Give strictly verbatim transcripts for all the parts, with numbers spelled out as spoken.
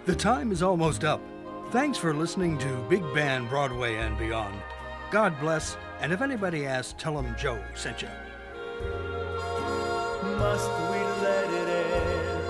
The time is almost up. Thanks for listening to Big Band Broadway and Beyond. God bless, and if anybody asks, tell them Joe sent you. Must we let it end?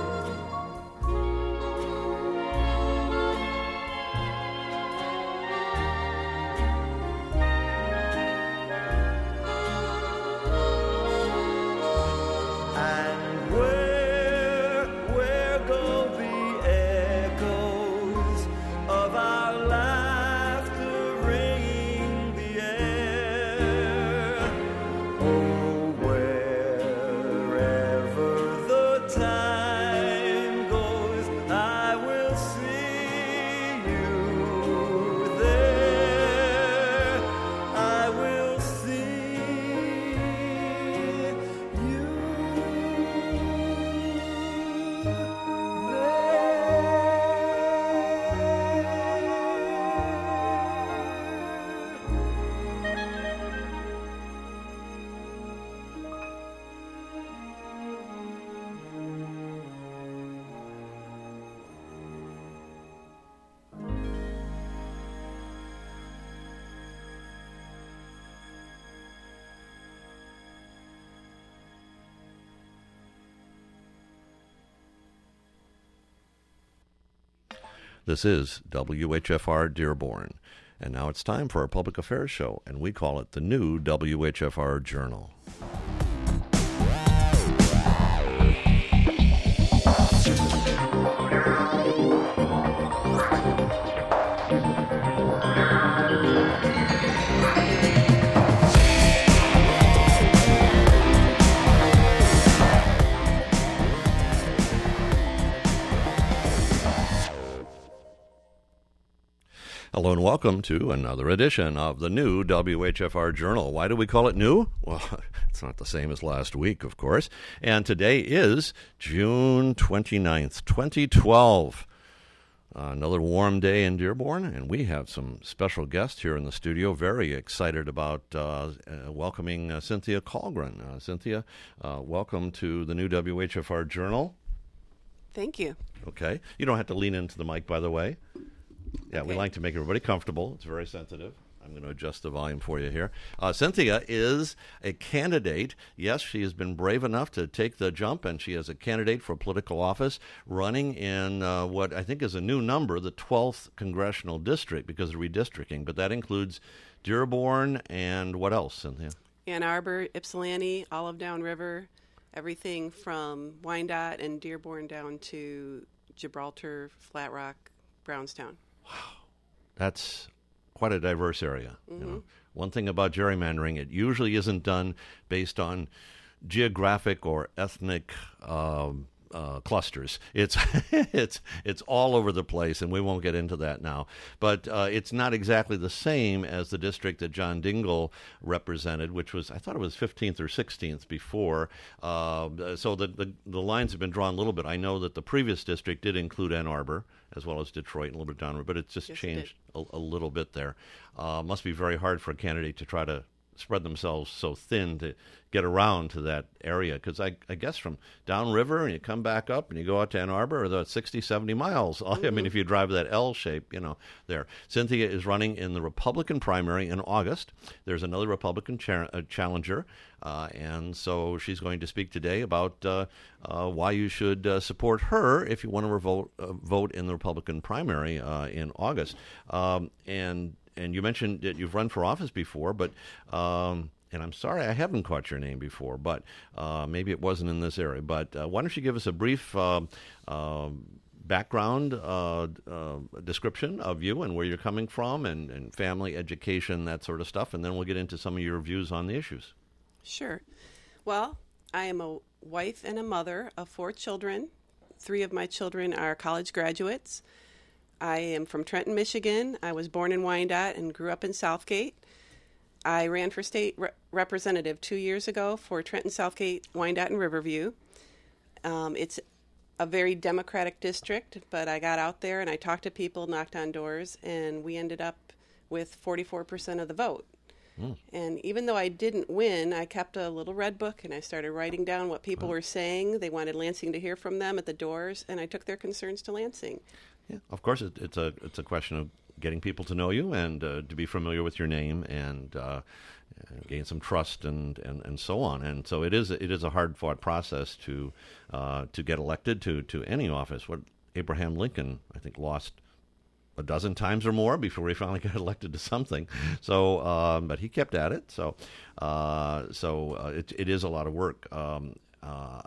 And where, where go the echoes of our laughter ringing the air? Oh, wherever the time goes, I will see you there. I will see you This is W H F R Dearborn, and now it's time for our public affairs show, and we call it the new W H F R Journal. Hello and welcome to another edition of the new W H F R Journal. Why do we call it new? Well, it's not the same as last week, of course. And today is June twenty-ninth, twenty twelve. Uh, another warm day in Dearborn, and we have some special guests here in the studio. Very excited about uh, uh, welcoming uh, Cynthia Colgren. Uh, Cynthia, uh, welcome to the new W H F R Journal. Thank you. Okay. You don't have to lean into the mic, by the way. Yeah, Okay. we like to make everybody comfortable. It's very sensitive. I'm going to adjust the volume for you here. Uh, Cynthia is a candidate. Yes, she has been brave enough to take the jump, and she is a candidate for political office running in uh, what I think is a new number, the twelfth Congressional District, because of redistricting. But that includes Dearborn and what else, Cynthia? Ann Arbor, Ypsilanti, Olive Down River, everything from Wyandotte and Dearborn down to Gibraltar, Flat Rock, Brownstown. That's quite a diverse area. Mm-hmm. You know, one thing about gerrymandering, it usually isn't done based on geographic or ethnic um, uh, clusters. It's it's it's all over the place, and we won't get into that now. But uh, it's not exactly the same as the district that John Dingell represented, which was, I thought it was fifteenth or sixteenth before. Uh, so the, the the lines have been drawn a little bit. I know that the previous district did include Ann Arbor, as well as Detroit and a little bit downward, but it's just Yes, it changed a, a little bit there. Uh, must be very hard for a candidate to try to spread themselves so thin to get around to that area, because I, I guess from downriver and you come back up and you go out to Ann Arbor, or the sixty, seventy miles. Mm-hmm. I mean, if you drive that L shape, you know, there. Cynthia is running in the Republican primary in August. There's another Republican cha- uh, challenger, uh, and so she's going to speak today about uh, uh, why you should uh, support her if you want to revote, uh, vote in the Republican primary uh, in August. Um, and And you mentioned that you've run for office before, but, um, and I'm sorry I haven't caught your name before, but uh, maybe it wasn't in this area. But uh, why don't you give us a brief uh, uh, background uh, uh, description of you and where you're coming from, and, and family, education, that sort of stuff, and then we'll get into some of your views on the issues. Sure. Well, I am a wife and a mother of four children. Three of my children are college graduates. I am from Trenton, Michigan. I was born in Wyandotte and grew up in Southgate. I ran for state re- representative two years ago for Trenton, Southgate, Wyandotte, and Riverview. Um, it's a very Democratic district, but I got out there and I talked to people, knocked on doors, and we ended up with forty-four percent of the vote. And even though I didn't win, I kept a little red book and I started writing down what people were saying. They wanted Lansing to hear from them at the doors, and I took their concerns to Lansing. Yeah, of course, it, it's a it's a question of getting people to know you and uh, to be familiar with your name and uh, gain some trust and, and, and so on. And so it is it is a hard fought process to uh, to get elected to, to any office. What Abraham Lincoln, I think, lost a dozen times or more before he finally got elected to something. So, um, but he kept at it. So, uh, so uh, it it is a lot of work. Um, uh,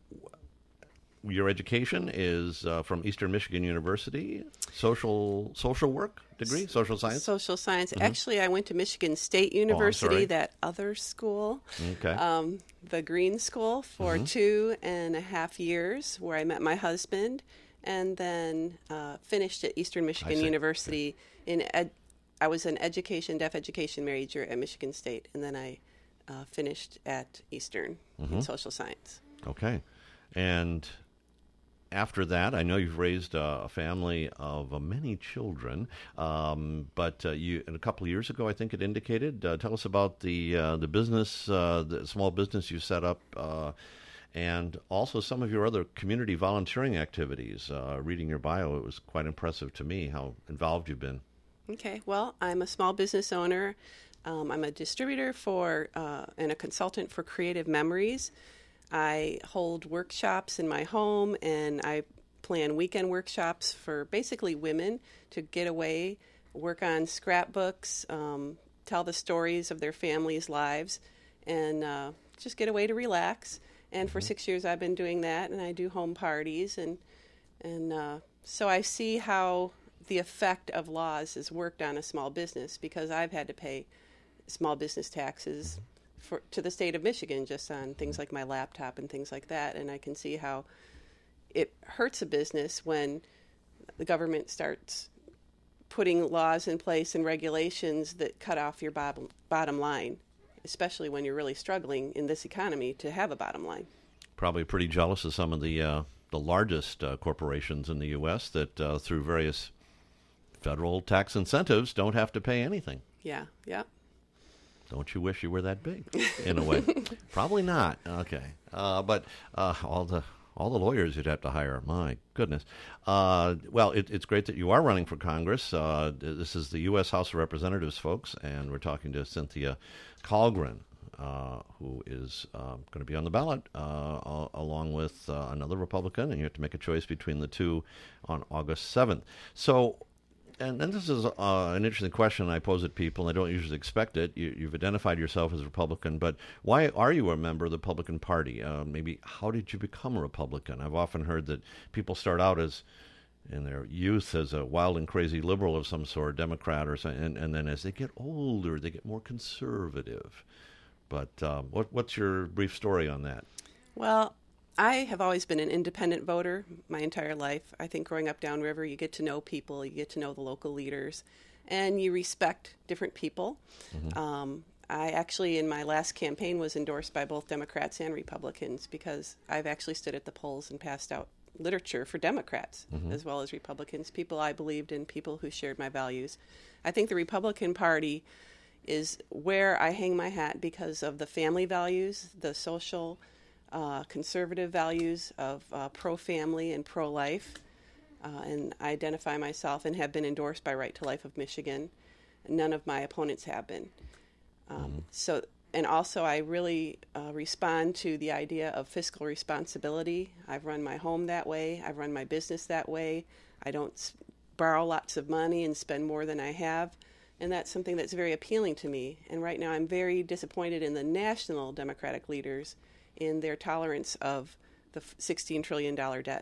your education is uh, from Eastern Michigan University, social social work degree, social science. Social science. Mm-hmm. Actually, I went to Michigan State University, oh, that other school, okay, um, the Green School, for mm-hmm. two and a half years, where I met my husband. And then uh, finished at Eastern Michigan University. Okay. In ed- I was an education, deaf education major at Michigan State, and then I uh, finished at Eastern mm-hmm. in social science. Okay. And after that, I know you've raised uh, a family of uh, many children, um, but uh, you, a couple of years ago, I think it indicated. Uh, tell us about the uh, the business, uh, the small business you set up. Uh, And also some of your other community volunteering activities. Uh, reading your bio, it was quite impressive to me how involved you've been. Okay, well, I'm a small business owner. Um, I'm a distributor for uh, and a consultant for Creative Memories. I hold workshops in my home, and I plan weekend workshops for basically women to get away, work on scrapbooks, um, tell the stories of their families' lives, and uh, just get away to relax. And for six years, I've been doing that, and I do home parties, and and uh, so I see how the effect of laws has worked on a small business, because I've had to pay small business taxes for to the state of Michigan just on things like my laptop and things like that, and I can see how it hurts a business when the government starts putting laws in place and regulations that cut off your bottom bottom line, especially when you're really struggling in this economy to have a bottom line. Probably pretty jealous of some of the uh, the largest uh, corporations in the U S that, uh, through various federal tax incentives, don't have to pay anything. Yeah, yeah. Don't you wish you were that big, in a way? Probably not. Okay. Uh, but uh, all the all the lawyers you'd have to hire, my goodness. Uh, well, it, it's great that you are running for Congress. Uh, this is the U S House of Representatives, folks, and we're talking to Cynthia Colgren, uh, who is uh, going to be on the ballot uh, along with uh, another Republican, and you have to make a choice between the two on August seventh. So, and, and this is uh, an interesting question I pose at people, and I don't usually expect it. You, you've identified yourself as a Republican, but why are you a member of the Republican Party? Uh, maybe how did you become a Republican? I've often heard that people start out as, in their youth, as a wild and crazy liberal of some sort, Democrat or something, and, and then as they get older, they get more conservative. But um, what, what's your brief story on that? Well, I have always been an independent voter my entire life. I think growing up downriver, you get to know people, you get to know the local leaders, and you respect different people. Mm-hmm. Um, I actually, in my last campaign, was endorsed by both Democrats and Republicans because I've actually stood at the polls and passed out literature for Democrats mm-hmm. as well as Republicans, people I believed in, people who shared my values. I think the Republican Party is where I hang my hat because of the family values, the social Uh, conservative values of uh, pro-family and pro-life, uh, and I identify myself and have been endorsed by Right to Life of Michigan. None of my opponents have been. Um, mm-hmm. So, and also I really uh, respond to the idea of fiscal responsibility. I've run my home that way. I've run my business that way. I don't s- borrow lots of money and spend more than I have, and that's something that's very appealing to me. And right now I'm very disappointed in the national Democratic leaders in their tolerance of the sixteen trillion dollars debt.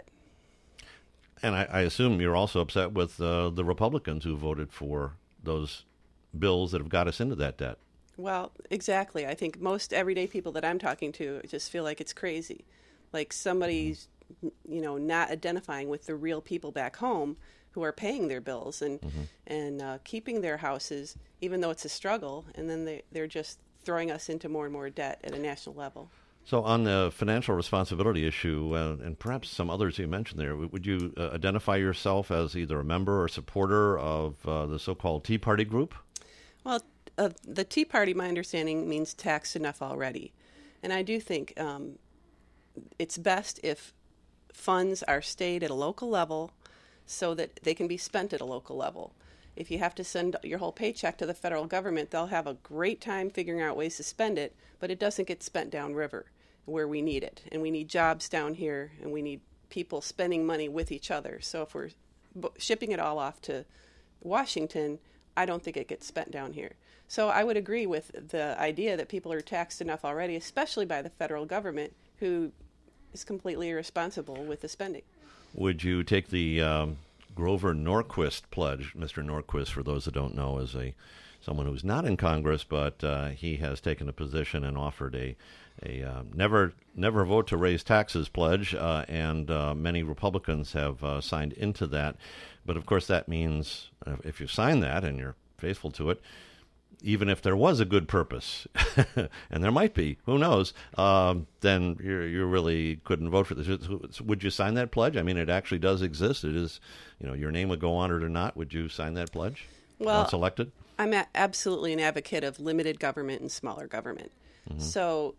And I, I assume you're also upset with uh, the Republicans who voted for those bills that have got us into that debt. Well, exactly. I think most everyday people that I'm talking to just feel like it's crazy. Like somebody's, mm-hmm. you know, not identifying with the real people back home who are paying their bills and, mm-hmm. and uh, keeping their houses, even though it's a struggle, and then they, they're just throwing us into more and more debt at a national level. So on the financial responsibility issue, uh, and perhaps some others you mentioned there, would you uh, identify yourself as either a member or supporter of uh, the so-called Tea Party group? Well, uh, the Tea Party, my understanding, means taxed enough already. And I do think um, it's best if funds are stayed at a local level so that they can be spent at a local level. If you have to send your whole paycheck to the federal government, they'll have a great time figuring out ways to spend it, but it doesn't get spent downriver where we need it. And we need jobs down here, and we need people spending money with each other. So if we're b- shipping it all off to Washington, I don't think it gets spent down here. So I would agree with the idea that people are taxed enough already, especially by the federal government, who is completely irresponsible with the spending. Would you take the um, Grover Norquist pledge? Mister Norquist, for those that don't know, is a someone who's not in Congress, but uh, he has taken a position and offered a a uh, never never vote to raise taxes pledge, uh, and uh, many Republicans have uh, signed into that. But of course, that means uh, if you sign that and you're faithful to it, even if there was a good purpose, and there might be, who knows, um, then you you really couldn't vote for this. Would you sign that pledge? I mean, it actually does exist. It is, you know, your name would go on it or not. Would you sign that pledge Well, once elected? I'm a- absolutely an advocate of limited government and smaller government. Mm-hmm. So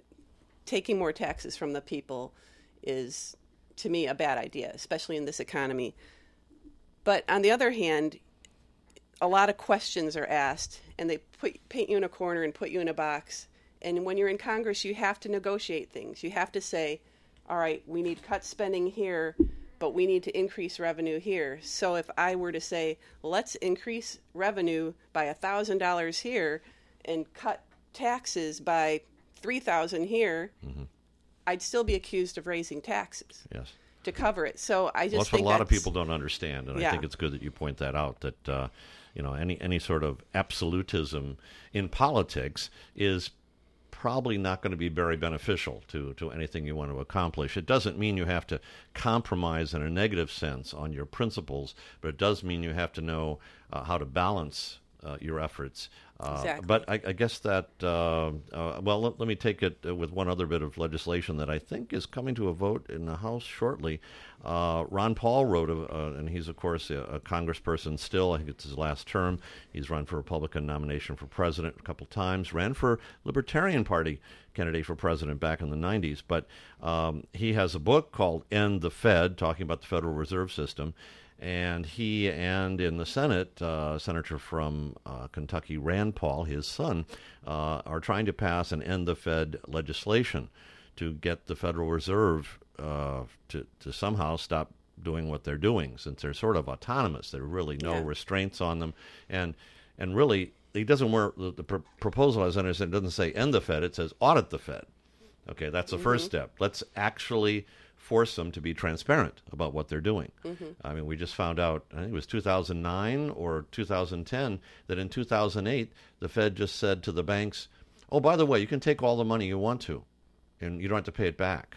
taking more taxes from the people is, to me, a bad idea, especially in this economy. But on the other hand, a lot of questions are asked, and they put, paint you in a corner and put you in a box. And when you're in Congress, you have to negotiate things. You have to say, all right, we need cut spending here, but we need to increase revenue here. So if I were to say, let's increase revenue by one thousand dollars here and cut taxes by three thousand dollars here, mm-hmm. I'd still be accused of raising taxes. Yes. To cover it. So I just well, that's think what a lot that's, of people don't understand, and yeah. I think it's good that you point that out, that uh, you know, any any sort of absolutism in politics is probably not going to be very beneficial to, to anything you want to accomplish. It doesn't mean you have to compromise in a negative sense on your principles, but it does mean you have to know uh, how to balance uh, your efforts. Uh, exactly. But I, I guess that, uh, uh, well, let, let me take it with one other bit of legislation that I think is coming to a vote in the House shortly. Uh, Ron Paul wrote, a, uh, and he's, of course, a, a congressperson still. I think it's his last term. He's run for Republican nomination for president a couple times, ran for Libertarian Party candidate for president back in the nineties. But um, he has a book called End the Fed, talking about the Federal Reserve System. And he and in the Senate, uh, Senator from uh, Kentucky, Rand Paul, his son, uh, are trying to pass an End the Fed legislation to get the Federal Reserve uh, to, to somehow stop doing what they're doing, since they're sort of autonomous. There are really no yeah. restraints on them. And and really, he doesn't wear, the, the pr- proposal, as I understand, doesn't say end the Fed, it says audit the Fed. Okay, that's the mm-hmm. first step. Let's actually force them to be transparent about what they're doing. Mm-hmm. I mean, we just found out, I think it was two thousand nine or two thousand ten, that in two thousand eight, the Fed just said to the banks, oh, by the way, you can take all the money you want to, and you don't have to pay it back.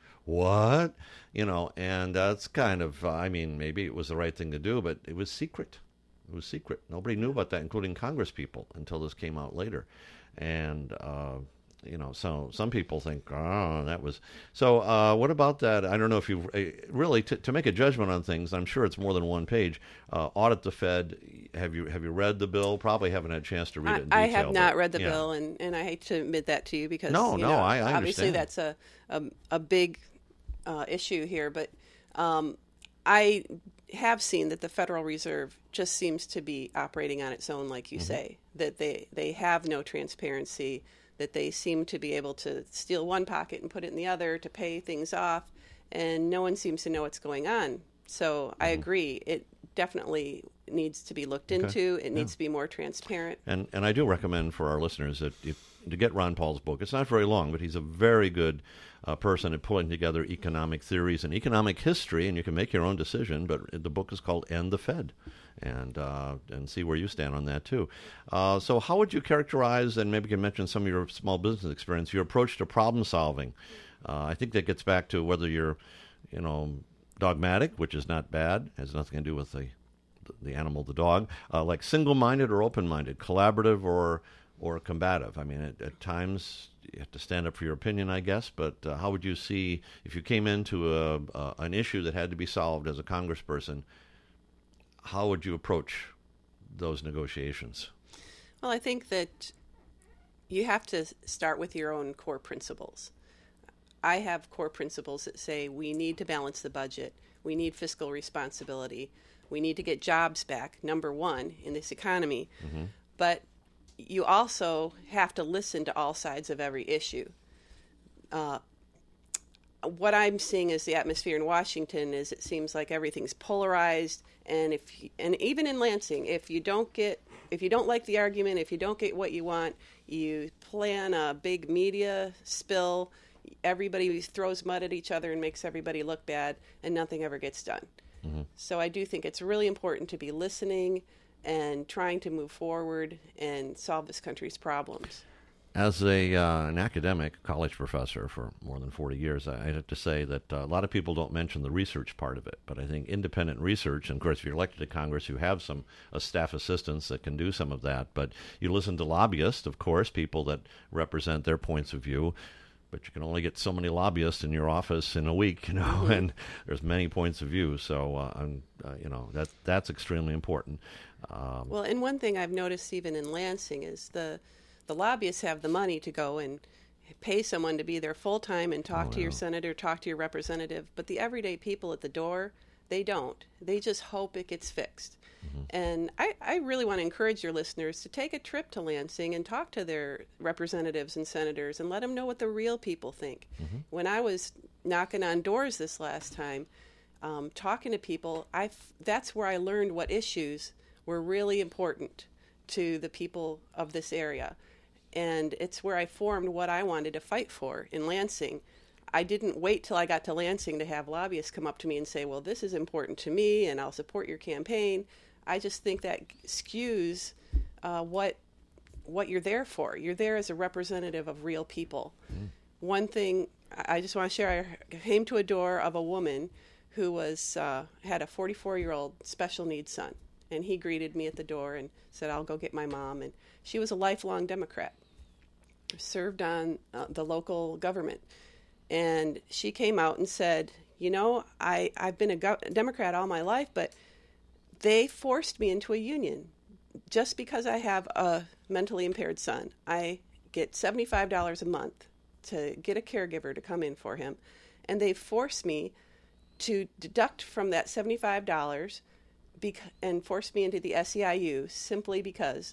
What? You know, and that's kind of, uh, I mean, maybe it was the right thing to do, but it was secret. It was secret. Nobody knew about that, including Congress people, until this came out later. And, uh, you know, so some people think, oh, that was... So uh, what about that? I don't know if you... Uh, really, to, to make a judgment on things, I'm sure it's more than one page. Uh, audit the Fed. Have you have you read the bill? Probably haven't had a chance to read I, it in detail. I have not but, read the yeah. bill, and, and I hate to admit that to you because, no, you no, know, I, I obviously understand. that's a, a, a big uh, issue here. But um, I have seen that the Federal Reserve just seems to be operating on its own, like you mm-hmm. say, that they, they have no transparency, that they seem to be able to steal one pocket and put it in the other to pay things off, and no one seems to know what's going on. So I mm-hmm. agree. It definitely needs to be looked okay. into. It yeah. needs to be more transparent. And and I do recommend for our listeners that if, to get Ron Paul's book. It's not very long, but he's a very good uh, person at pulling together economic theories and economic history, and you can make your own decision. But the book is called End the Fed. And uh, and see where you stand on that, too. Uh, so how would you characterize, and maybe you can mention some of your small business experience, your approach to problem solving? Uh, I think that gets back to whether you're, you know, dogmatic, which is not bad, has nothing to do with the the animal, the dog, uh, like single-minded or open-minded, collaborative or or combative. I mean, at, at times you have to stand up for your opinion, I guess, but uh, how would you see, if you came into a, uh, an issue that had to be solved as a congressperson, how would you approach those negotiations? Well, I think that you have to start with your own core principles. I have core principles that say we need to balance the budget, we need fiscal responsibility, we need to get jobs back, number one, in this economy. Mm-hmm. But you also have to listen to all sides of every issue. Uh, what I'm seeing is the atmosphere in Washington is it seems like everything's polarized, and if and even in Lansing, if you don't get if you don't like the argument, if you don't get what you want, you plan a big media spill. Everybody throws mud at each other and makes everybody look bad, and nothing ever gets done. Mm-hmm. So I do think it's really important to be listening and trying to move forward and solve this country's problems. As a uh, an academic college professor for more than forty years, I, I have to say that uh, a lot of people don't mention the research part of it. But I think independent research, and of course, if you're elected to Congress, you have some uh, staff assistants that can do some of that. But you listen to lobbyists, of course, people that represent their points of view. But you can only get so many lobbyists in your office in a week, you know, mm-hmm. and there's many points of view. So, uh, I'm, uh, you know, that that's extremely important. Um, well, and one thing I've noticed even in Lansing is the the lobbyists have the money to go and pay someone to be there full time and talk oh, to yeah. your senator, talk to your representative. But the everyday people at the door, they don't. They just hope it gets fixed. Mm-hmm. And I, I really want to encourage your listeners to take a trip to Lansing and talk to their representatives and senators and let them know what the real people think. Mm-hmm. When I was knocking on doors this last time, um, talking to people, I that's where I learned what issues were really important to the people of this area. And it's where I formed what I wanted to fight for in Lansing. I didn't wait till I got to Lansing to have lobbyists come up to me and say, well, this is important to me and I'll support your campaign. I just think that skews uh, what what you're there for. You're there as a representative of real people. Mm. One thing I just want to share, I came to a door of a woman who was uh, had a forty-four-year-old special needs son. And he greeted me at the door and said, I'll go get my mom. And she was a lifelong Democrat, served on uh, the local government. And she came out and said, you know, I, I've been a go- Democrat all my life, but they forced me into a union just because I have a mentally impaired son. I get seventy-five dollars a month to get a caregiver to come in for him. And they forced me to deduct from that seventy-five dollars bec- and forced me into the S E I U simply because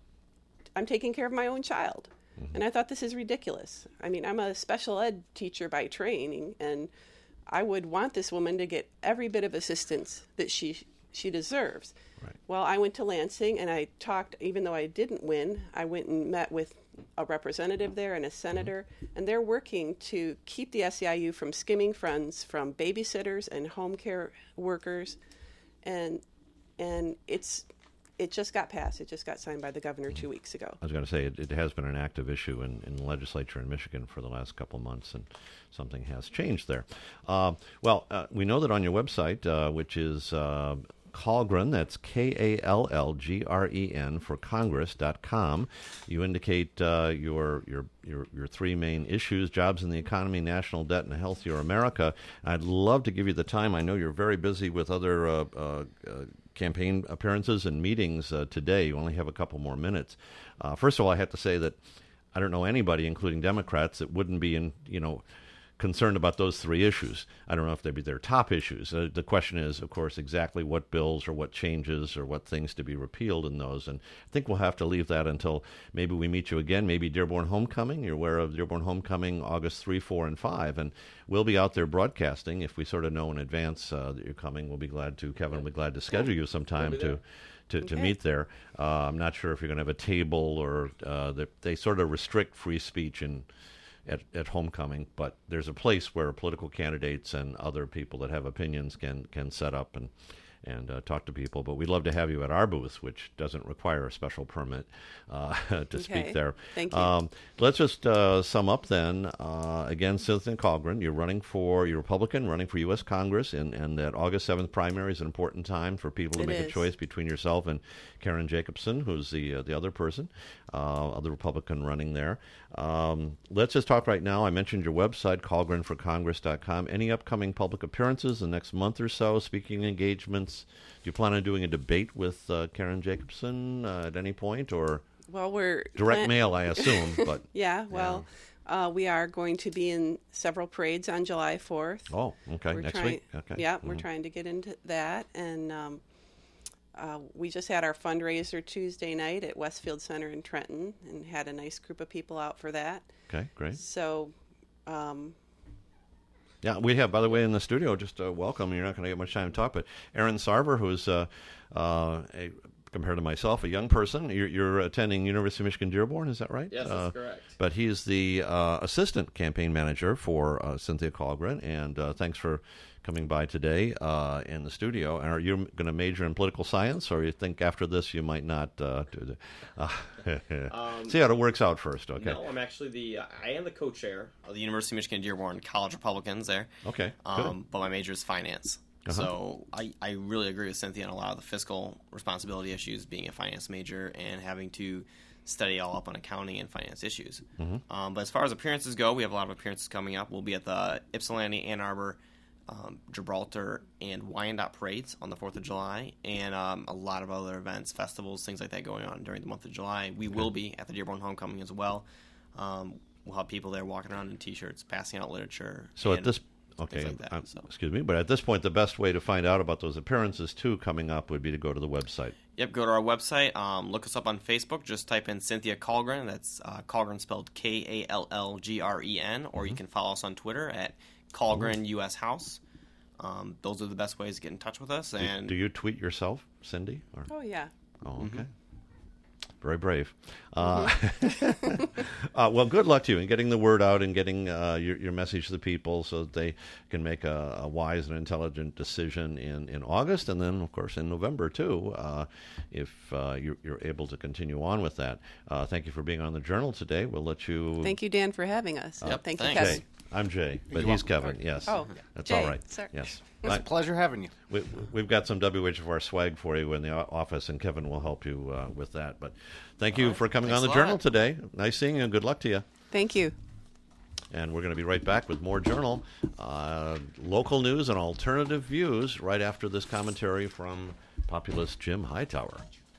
I'm taking care of my own child. Mm-hmm. And I thought, this is ridiculous. I mean, I'm a special ed teacher by training, and I would want this woman to get every bit of assistance that she she deserves. Right. Well, I went to Lansing, and I talked, even though I didn't win, I went and met with a representative there and a senator, mm-hmm. and they're working to keep the S E I U from skimming funds from babysitters and home care workers. And and it's it just got passed. It just got signed by the governor two weeks ago. I was going to say, it, it has been an active issue in, in the legislature in Michigan for the last couple of months, and something has changed there. Uh, well, uh, we know that on your website, uh, which is uh, Kallgren, that's K A L L G R E N, for Congress dot com, you indicate uh, your, your your your three main issues: jobs in the economy, national debt, and a healthier America. I'd love to give you the time. I know you're very busy with other uh, uh, uh, campaign appearances and meetings uh, today. You only have a couple more minutes. Uh, first of all, I have to say that I don't know anybody, including Democrats, that wouldn't be in, you know, concerned about those three issues. I don't know if they'd be their top issues. Uh, the question is, of course, exactly what bills or what changes or what things to be repealed in those. And I think we'll have to leave that until maybe we meet you again, maybe Dearborn Homecoming. You're aware of Dearborn Homecoming, August third, four, and five. And we'll be out there broadcasting. If we sort of know in advance uh, that you're coming, we'll be glad to, Kevin will be glad to schedule you sometime to to, to okay. meet there. Uh, I'm not sure if you're going to have a table or uh, they, they sort of restrict free speech in At, at homecoming, but there's a place where political candidates and other people that have opinions can can set up and and uh, talk to people. But we'd love to have you at our booth, which doesn't require a special permit uh, to okay. speak there. Thank you. Um, let's just uh, sum up then. Uh, again, Cynthia Kallgren, you're running for, you're Republican, running for U S Congress, and, and that August seventh primary is an important time for people to it make is. a choice between yourself and Karen Jacobson, who's the uh, the other person, uh, other Republican running there. Um, let's just talk right now. I mentioned your website, Kallgren for Congress dot com. Any upcoming public appearances in the next month or so, speaking engagements? Do you plan on doing a debate with uh, Karen Jacobson uh, at any point, or? Well, we're Direct plan- mail, I assume, but Yeah, well, uh, we are going to be in several parades on July fourth. oh, okay, We're next trying, week. Okay, Yeah, we're Mhm. trying to get into that, and um, uh, we just had our fundraiser Tuesday night at Westfield Center in Trenton, and had a nice group of people out for that. Okay, great. So, um, Yeah, we have, by the way, in the studio, just uh, welcome. You're not going to get much time to talk, but Aaron Sarver, who's, uh, uh, a, compared to myself, a young person. You're, you're attending University of Michigan Dearborn, is that right? Yes, that's uh, correct. But he's the uh, assistant campaign manager for uh, Cynthia Colgren, and uh, thanks for coming by today uh, in the studio. And are you going to major in political science, or you think after this you might not uh, do the... Uh, Um, see how it works out first, okay? No, I'm actually the uh, I am the co-chair of the University of Michigan Dearborn College Republicans there. Okay, good. Um, but my major is finance. Uh-huh. So I, I really agree with Cynthia on a lot of the fiscal responsibility issues, being a finance major and having to study all up on accounting and finance issues. Mm-hmm. Um, but as far as appearances go, we have a lot of appearances coming up. We'll be at the Ypsilanti, Ann Arbor, um, Gibraltar, and Wyandotte parades on the fourth of July, and um, a lot of other events, festivals, things like that going on during the month of July. We will be at the Dearborn Homecoming as well. Um, we'll have people there walking around in T-shirts, passing out literature. So at and this Okay, like that, um, so. excuse me, but at this point, the best way to find out about those appearances, too, coming up would be to go to the website. Yep, go to our website. Um, look us up on Facebook. Just type in Cynthia Colgren. That's uh, Colgren spelled K A L L G R E N. Or Mm-hmm. you can follow us on Twitter at Colgren U S House. Um, those are the best ways to get in touch with us. Do- And Do you tweet yourself, Cindy? Or? oh yeah. Oh, okay. Very brave. Uh, uh, well, good luck to you in getting the word out and getting uh, your, your message to the people so that they can make a, a wise and intelligent decision in, in August and then, of course, in November, too, uh, if uh, you're, you're able to continue on with that. Uh, thank you for being on the Journal today. We'll let you... Thank you, Dan, for having us. Yep, Thank thanks. you, Kevin. Jay. I'm Jay, but You're he's welcome. Kevin, yes. Oh, That's Jay, all right. sorry. Yes. It's I- a pleasure having you. We, we've got some W H F R swag for you in the o- office, and Kevin will help you uh, with that. But thank you All right. for coming Thanks on the a Journal lot. today. Nice seeing you, and good luck to you. Thank you. And we're going to be right back with more Journal, uh, local news, and alternative views right after this commentary from populist Jim Hightower.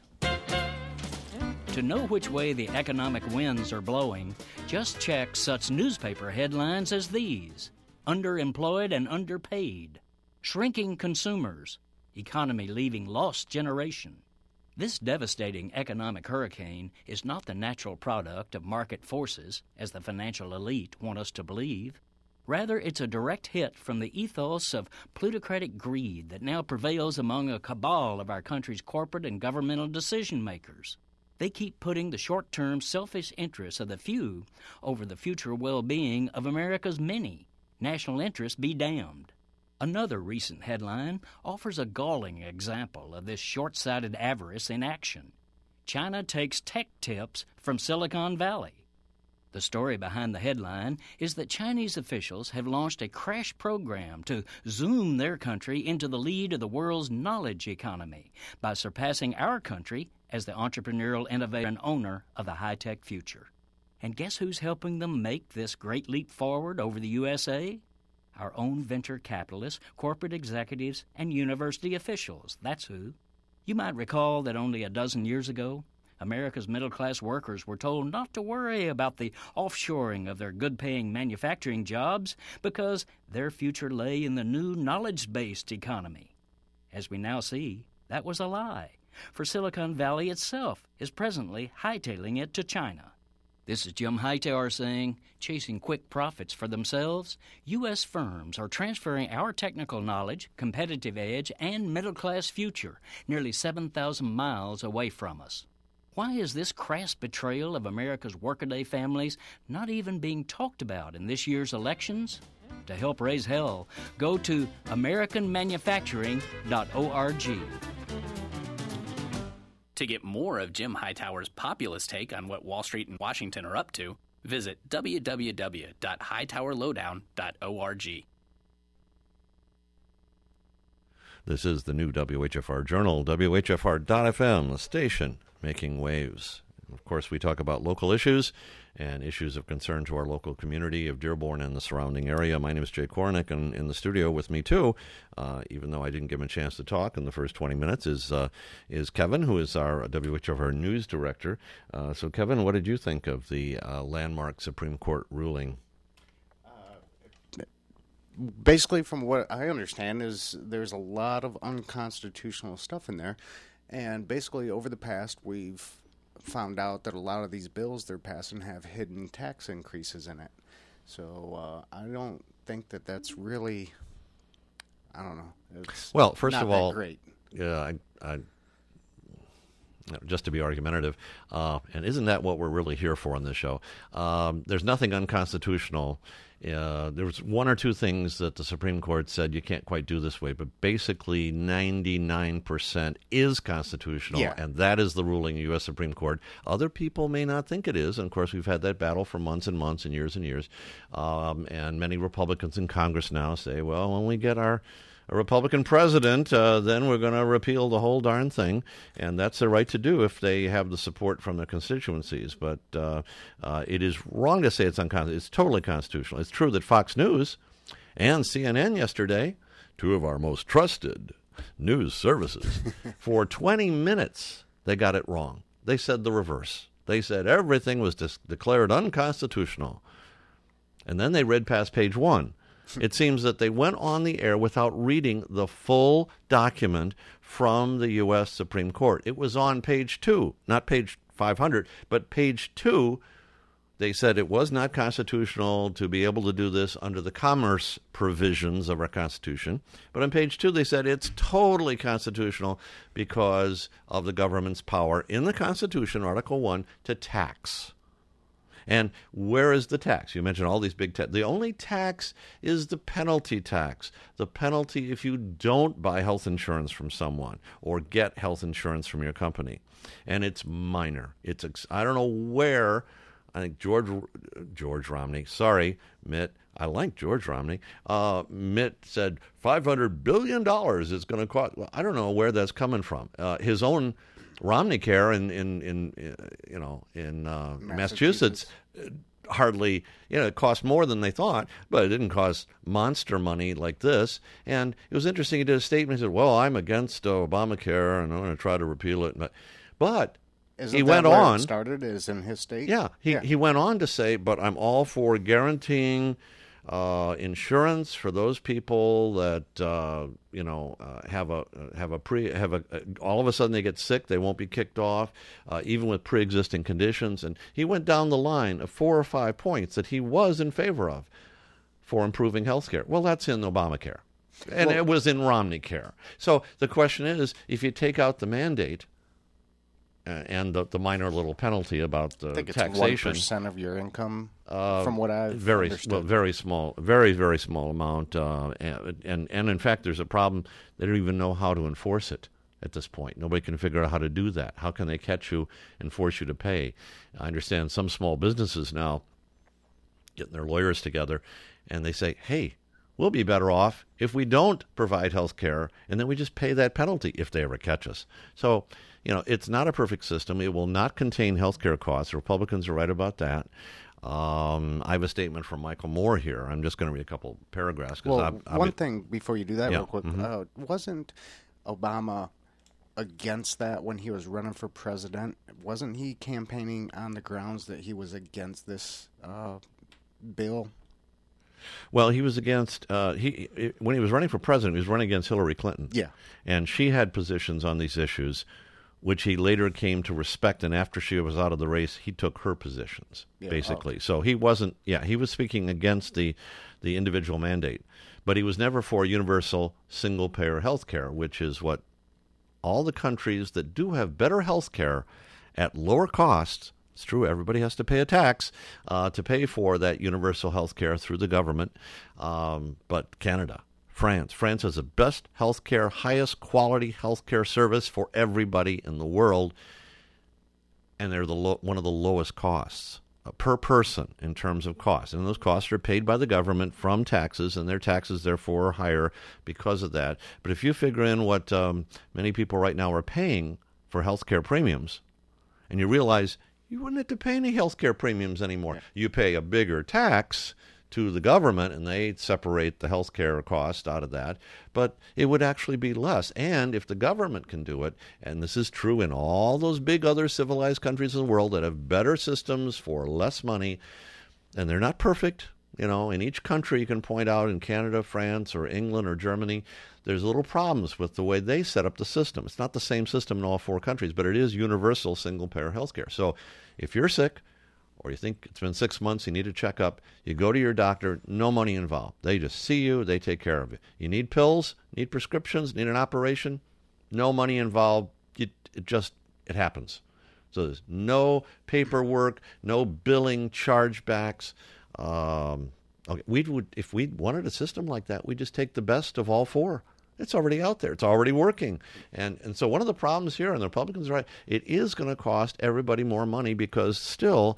To know which way the economic winds are blowing, just check such newspaper headlines as these: underemployed and underpaid, shrinking consumers, economy leaving lost generation. This devastating economic hurricane is not the natural product of market forces, as the financial elite want us to believe. Rather, it's a direct hit from the ethos of plutocratic greed that now prevails among a cabal of our country's corporate and governmental decision makers. They keep putting the short-term selfish interests of the few over the future well-being of America's many. National interest be damned. Another recent headline offers a galling example of this short-sighted avarice in action. China takes tech tips from Silicon Valley. The story behind the headline is that Chinese officials have launched a crash program to zoom their country into the lead of the world's knowledge economy by surpassing our country as the entrepreneurial innovator and owner of the high-tech future. And guess who's helping them make this great leap forward over the U S A? Our own venture capitalists, corporate executives, and university officials. That's who. You might recall that only a dozen years ago, America's middle-class workers were told not to worry about the offshoring of their good-paying manufacturing jobs because their future lay in the new knowledge-based economy. As we now see, that was a lie, for Silicon Valley itself is presently hightailing it to China. This is Jim Hightower saying, chasing quick profits for themselves, U S firms are transferring our technical knowledge, competitive edge, and middle-class future nearly seven thousand miles away from us. Why is this crass betrayal of America's workaday families not even being talked about in this year's elections? To help raise hell, go to american manufacturing dot org. To get more of Jim Hightower's populist take on what Wall Street and Washington are up to, visit w w w dot hightower lowdown dot org. This is the new W H F R Journal, W H F R dot F M, the station making waves. Of course, we talk about local issues and issues of concern to our local community of Dearborn and the surrounding area. My name is Jay Kornick, and in the studio with me, too, uh, even though I didn't give him a chance to talk in the first twenty minutes, is uh, is Kevin, who is our W H O R news director. Uh, so, Kevin, what did you think of the uh, landmark Supreme Court ruling? Basically, from what I understand, is there's a lot of unconstitutional stuff in there. And basically, over the past, we've found out that a lot of these bills they're passing have hidden tax increases in it. So uh, I don't think that that's really, I don't know. It's well, first not of that all, great. Yeah, I, I, just to be argumentative, uh, and isn't that what we're really here for on this show? Um, there's nothing unconstitutional. Uh, there was one or two things that the Supreme Court said you can't quite do this way, but basically ninety-nine percent is constitutional, Yeah. and that is the ruling of the U S Supreme Court. Other people may not think it is, and of course we've had that battle for months and months and years and years, um, and many Republicans in Congress now say, well, when we get our a Republican president, uh, then we're going to repeal the whole darn thing, and that's their right to do if they have the support from their constituencies. But uh, uh, it is wrong to say it's unconstitutional. It's totally constitutional. It's true that Fox News and C N N yesterday, two of our most trusted news services, for twenty minutes they got it wrong. They said the reverse. They said everything was dis- declared unconstitutional. And then they read past page one. It seems that they went on the air without reading the full document from the U S Supreme Court. It was on page two, not page five hundred, but page two. They said it was not constitutional to be able to do this under the commerce provisions of our Constitution. But on page two, they said it's totally constitutional because of the government's power in the Constitution, Article one, to tax. And where is the tax? You mentioned all these big tax. The only tax is the penalty tax. The penalty if you don't buy health insurance from someone or get health insurance from your company. And it's minor. It's I don't know where. I think George George Romney, sorry, Mitt, I like George Romney. Uh, Mitt said five hundred billion dollars is going to cost. Well, I don't know where that's coming from. Uh, his own Romney Care in, in, in uh, you know, in uh, Massachusetts, Massachusetts hardly, you know, it cost more than they thought, but it didn't cost monster money like this. And it was interesting. He did a statement. He said, well, I'm against uh, Obamacare, and I'm going to try to repeal it. But, but Isn't he that went where on. It started is in his state. Yeah, he, yeah. he went on to say, but I'm all for guaranteeing uh, insurance for those people that uh, you know uh, have a have a pre have a uh, all of a sudden they get sick, they won't be kicked off, uh, even with pre-existing conditions. And he went down the line of four or five points that he was in favor of for improving health care. Well, that's in Obamacare, and Well, it was in Romney Care. So the question is, if you take out the mandate Uh, and the, the minor little penalty about the I think it's taxation, one percent of your income, uh, from what I've very understood. well, very small, very very small amount, uh, and, and and in fact, there's a problem. They don't even know how to enforce it at this point. Nobody can figure out how to do that. How can they catch you and force you to pay? I understand some small businesses now getting their lawyers together, and they say, "Hey, we'll be better off if we don't provide health care, and then we just pay that penalty if they ever catch us." So, you know, it's not a perfect system. It will not contain health care costs. The Republicans are right about that. Um, I have a statement from Michael Moore here. I'm just going to read a couple paragraphs. Well, I'm, I'm, one thing before you do that Yeah, real quick, mhm. uh, wasn't Obama against that when he was running for president? Wasn't he campaigning on the grounds that he was against this uh, bill? Well, he was against, uh, he when he was running for president, he was running against Hillary Clinton. Yeah. And she had positions on these issues, which he later came to respect. And after she was out of the race, he took her positions, Yeah, basically. okay. So he wasn't, yeah, he was speaking against the, the individual mandate. But he was never for universal single-payer health care, which is what all the countries that do have better health care at lower costs, it's true, everybody has to pay a tax uh, to pay for that universal health care through the government. Um, but Canada, France. France has the best health care, highest quality health care service for everybody in the world. And they're the lo- one of the lowest costs uh, per person in terms of cost. And those costs are paid by the government from taxes, and their taxes, therefore, are higher because of that. But if you figure in what um, many people right now are paying for health care premiums, and you realize you wouldn't have to pay any health care premiums anymore. Yeah. You pay a bigger tax to the government, and they separate the health care cost out of that, but it would actually be less. And if the government can do it, and this is true in all those big other civilized countries in the world that have better systems for less money, and they're not perfect, you know, in each country you can point out, in Canada, France, or England, or Germany, there's little problems with the way they set up the system. It's not the same system in all four countries, but it is universal single-payer health care. So if you're sick, or you think it's been six months, you need a checkup, you go to your doctor, no money involved. They just see you, they take care of you. You need pills, need prescriptions, need an operation, no money involved. It, it just, it happens. So there's no paperwork, no billing chargebacks. Um, okay, we would, if we wanted a system like that, we'd just take the best of all four. It's already out there. It's already working. And and so one of the problems here, and the Republicans are right, it is going to cost everybody more money because still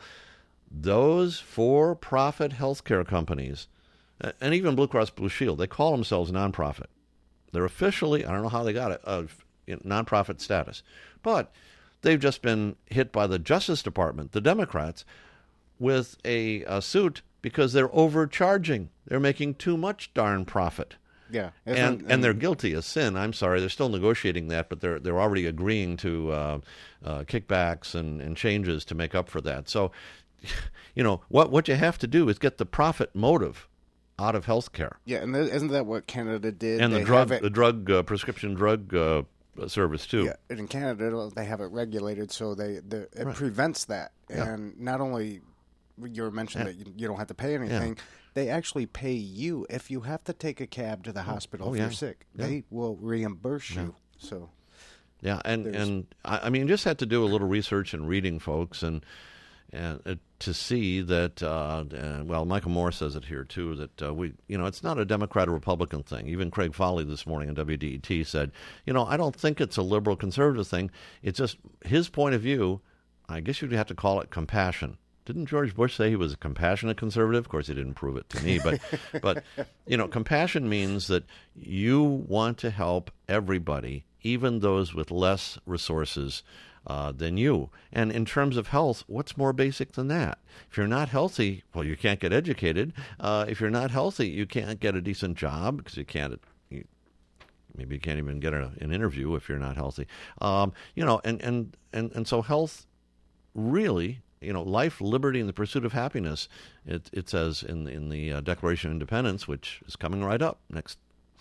those for-profit healthcare companies, and even Blue Cross Blue Shield, they call themselves nonprofit. They're officially, I don't know how they got it, uh, nonprofit status. But they've just been hit by the Justice Department, the Democrats, with a, a suit because they're overcharging. They're making too much darn profit. Yeah, and, and and they're guilty of sin. I'm sorry, they're still negotiating that, but they're they're already agreeing to uh, uh, kickbacks and, and changes to make up for that. So, you know, what what you have to do is get the profit motive out of healthcare. Yeah, and th- isn't that what Canada did? And they the drug it, the drug uh, prescription drug uh, service too. Yeah, and in Canada they have it regulated, so they, they it right. prevents that. Yeah. And not only you were mentioning yeah. that you, you don't have to pay anything. Yeah. They actually pay you if you have to take a cab to the hospital oh, if yeah. you're sick. Yeah. They will reimburse Yeah. you. So, yeah, and There's- and I, I mean, just had to do a little research and reading, folks, and and uh, to see that. Uh, uh, well, Michael Moore says it here too, that uh, we, you know, it's not a Democrat or Republican thing. Even Craig Foley this morning on W D E T said, you know, I don't think it's a liberal conservative thing. It's just his point of view. I guess you'd have to call it compassion. Didn't George Bush say he was a compassionate conservative? Of course, he didn't prove it to me, but, but you know, compassion means that you want to help everybody, even those with less resources uh, than you. And in terms of health, what's more basic than that? If you're not healthy, well, you can't get educated. Uh, if you're not healthy, you can't get a decent job because you can't. You, maybe you can't even get a, an interview if you're not healthy. Um, you know, and and and and so health really. You know, life, liberty, and the pursuit of happiness, it, it says in, in the uh, Declaration of Independence, which is coming right up next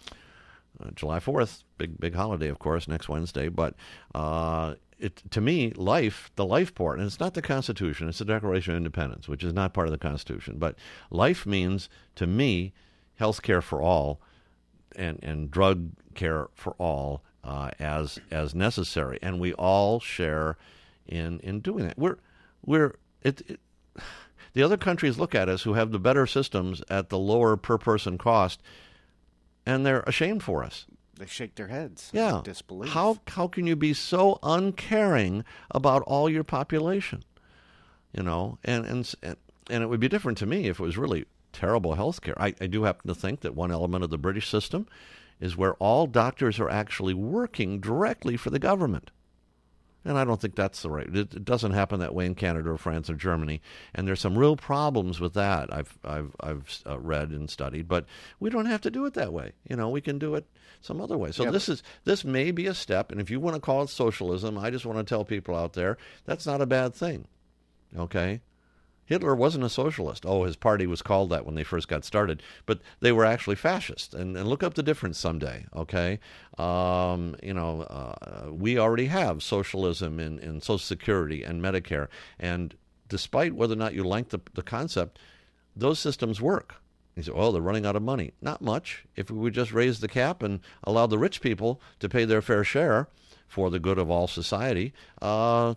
uh, July fourth, big big holiday, of course, next Wednesday. But uh, it to me, life, the life part, and it's not the Constitution, it's the Declaration of Independence, which is not part of the Constitution. But life means, to me, health care for all and, and drug care for all uh, as as necessary. And we all share in, in doing that. We're We're it, it, the other countries look at us who have the better systems at the lower per person cost, and they're ashamed for us. they shake their heads. Yeah. In disbelief. How how can you be so uncaring about all your population? You know, and and and it would be different to me if it was really terrible health care. I, I do happen to think that one element of the British system is where all doctors are actually working directly for the government. And I don't think that's the right. It, it doesn't happen that way in Canada or France or Germany, and there's some real problems with that. I've I've I've uh, read and studied, but we don't have to do it that way. You know, we can do it some other way. So Yeah, this is this may be a step, and if you want to call it socialism, I just want to tell people out there that's not a bad thing. Okay. Hitler wasn't a socialist. Oh, his party was called that when they first got started, but they were actually fascist. And, and look up the difference someday, okay? Um, you know, uh, we already have socialism in, in Social Security and Medicare, and despite whether or not you like the, the concept, those systems work. You say, oh, they're running out of money. Not much. If we would just raise the cap and allow the rich people to pay their fair share for the good of all society, uh,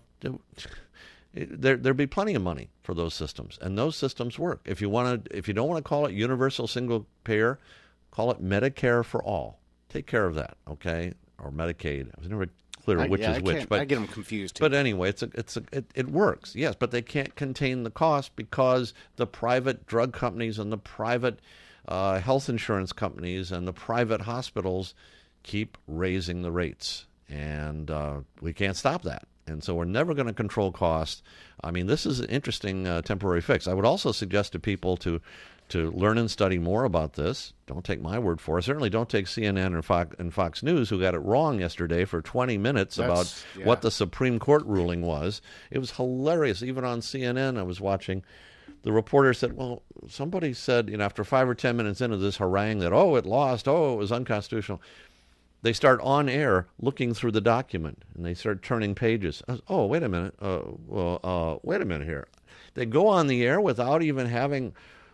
There, there'd be plenty of money for those systems, and those systems work. If you want to, if you don't want to call it universal single payer, call it Medicare for all. Take care of that, okay? Or Medicaid. I was never clear I- which yeah, is I which, can't- but I get them confused. Too. But anyway, it's a, it's a, it, it works, yes. But they can't contain the cost because the private drug companies and the private uh, health insurance companies and the private hospitals keep raising the rates, and uh, we can't stop that. And so we're never going to control cost. I mean, this is an interesting uh, temporary fix. I would also suggest to people to to learn and study more about this. Don't take my word for it. Certainly don't take C N N and Fox, and Fox News, who got it wrong yesterday for twenty minutes That's, about yeah. what the Supreme Court ruling was. It was hilarious. Even on C N N, I was watching. The reporter said, well, somebody said, you know, after five or ten minutes into this harangue that, oh, it lost, oh, it was unconstitutional. They start on air looking through the document, and they start turning pages. I was, oh, wait a minute. Uh, well, uh, wait a minute here. They go on the air without even having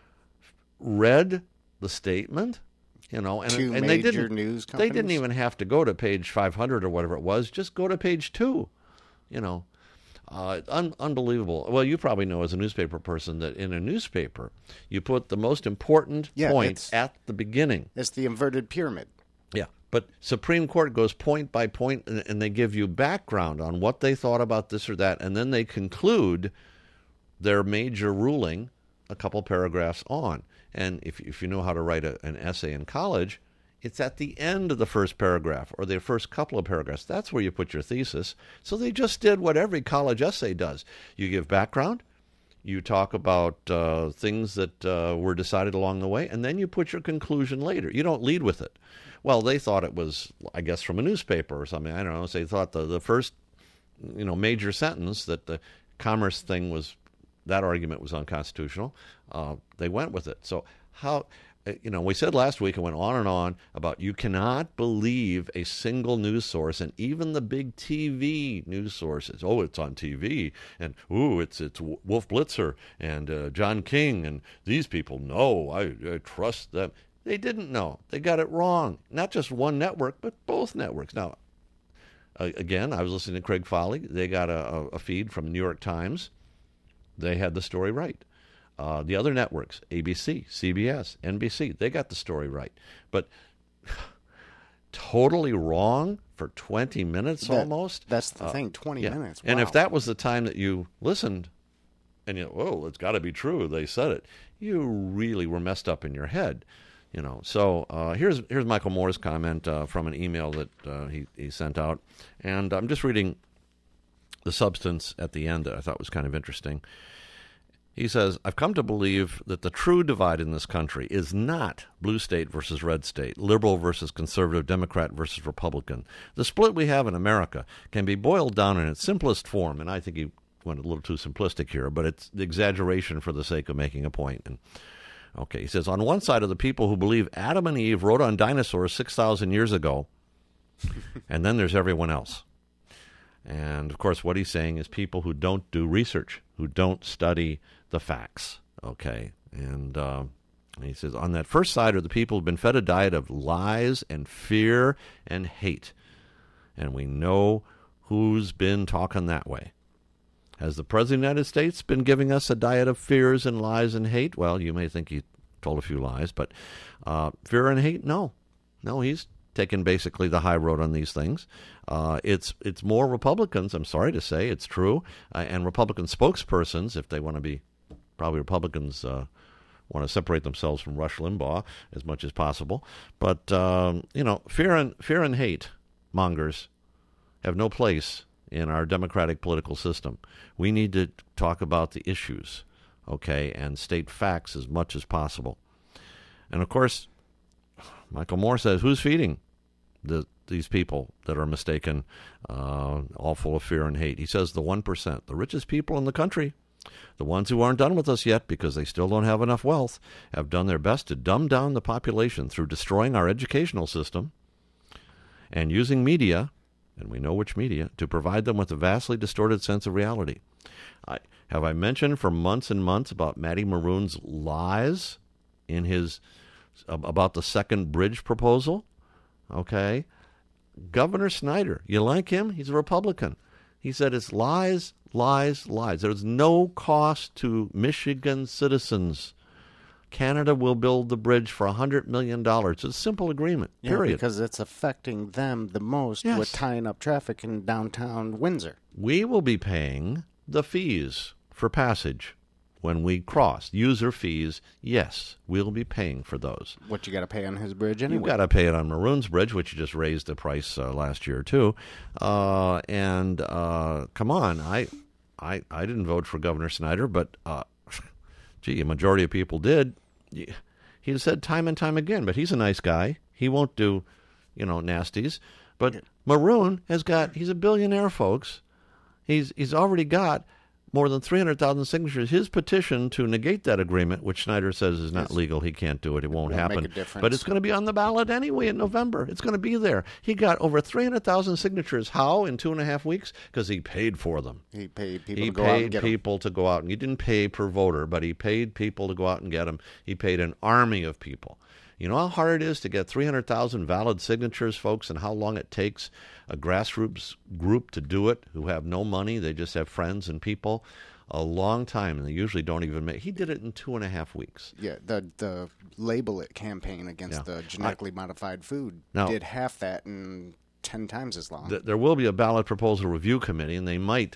read the statement, you know, and, Two and they major didn't. news They didn't companies? even have to go to page five hundred or whatever it was. Just go to page two, you know. Uh, un- unbelievable. Well, you probably know as a newspaper person that in a newspaper, you put the most important Yeah, point it's- at the beginning. It's the inverted pyramid. Yeah, but Supreme Court goes point by point, and, and they give you background on what they thought about this or that, and then they conclude their major ruling a couple paragraphs on. And if, if you know how to write a, an essay in college, it's at the end of the first paragraph or the first couple of paragraphs. That's where you put your thesis. So they just did what every college essay does. You give background, you talk about uh, things that uh, were decided along the way, and then you put your conclusion later. You don't lead with it. Well, they thought it was, I guess, from a newspaper or something. I don't know. So they thought the, the first, you know, major sentence that the commerce thing was, that argument was unconstitutional. Uh, they went with it. So how, you know, we said last week and went on and on about you cannot believe a single news source, and even the big T V news sources. Oh, it's on T V, and ooh, it's it's Wolf Blitzer and uh, John King, and these people. No, I, I trust them. They didn't know. They got it wrong. Not just one network, but both networks. Now, uh, again, I was listening to Craig Foley. They got a, a feed from the New York Times. They had the story right. Uh, the other networks, A B C, C B S, N B C, they got the story right. But totally wrong for twenty minutes That- almost. That's the Uh, thing, twenty yeah. minutes. And Wow. if that was the time that you listened and you, oh, it's got to be true, they said it, you really were messed up in your head. You know, so uh, here's here's Michael Moore's comment uh, from an email that uh, he, he sent out. And I'm just reading the substance at the end that I thought was kind of interesting. He says, I've come to believe that the true divide in this country is not blue state versus red state, liberal versus conservative, Democrat versus Republican. The split we have in America can be boiled down in its simplest form, and I think he went a little too simplistic here, but it's the exaggeration for the sake of making a point. And okay, he says, on one side are the people who believe Adam and Eve rode on dinosaurs six thousand years ago, and then there's everyone else. And, of course, what he's saying is people who don't do research, who don't study the facts, okay? And uh, he says, on that first side are the people who've been fed a diet of lies and fear and hate. And we know who's been talking that way. Has the President of the United States been giving us a diet of fears and lies and hate? Well, you may think he told a few lies, but uh, fear and hate, no. No, he's taken basically the high road on these things. Uh, it's it's more Republicans, I'm sorry to say, it's true, uh, and Republican spokespersons, if they want to be, probably Republicans uh, want to separate themselves from Rush Limbaugh as much as possible. But, um, you know, fear and fear and hate mongers have no place in our democratic political system. We need to talk about the issues, okay, and state facts as much as possible. And, of course, Michael Moore says, who's feeding the, these people that are mistaken, uh, all full of fear and hate? He says the one percent, the richest people in the country, the ones who aren't done with us yet because they still don't have enough wealth, have done their best to dumb down the population through destroying our educational system and using media, and we know which media, to provide them with a vastly distorted sense of reality. I, have I mentioned for months and months about Matty Maroon's lies in his about the second bridge proposal? Okay. Governor Snyder, you like him? He's a Republican. He said it's lies, lies, lies. There's no cost to Michigan citizens. Canada will build the bridge for one hundred million dollars. It's a simple agreement, Yeah, period. because it's affecting them the most Yes. with tying up traffic in downtown Windsor. We will be paying the fees for passage. when we cross. User fees, yes, we'll be paying for those. What you got to pay on his bridge anyway? You've got to pay it on Maroon's Bridge, which you just raised the price uh, last year, too. Uh, and uh, come on, I, I I didn't vote for Governor Snyder, but, uh, gee, a majority of people did. He said time and time again, but he's a nice guy. He won't do, you know, nasties. But Maroon has got, he's a billionaire, folks. He's he's already got more than three hundred thousand signatures. His petition to negate that agreement, which Snyder says is not legal, he can't do it, it won't, Won't happen. make a difference. But it's going to be on the ballot anyway in November. It's going to be there. He got over three hundred thousand signatures. How? In two and a half weeks? Because he paid for them. He paid people He to go out and paid get 'em. people to go out. And he didn't pay per voter, but he paid people to go out and get them. He paid an army of people. You know how hard it is to get three hundred thousand valid signatures, folks, and how long it takes a grassroots group to do it who have no money? They just have friends and people. A long time, and they usually don't even make. He did it in two and a half weeks. Yeah, the the Label It campaign against Yeah. the genetically modified food Now- did half that in ten times as long. Th- there will be a ballot proposal review committee, and they might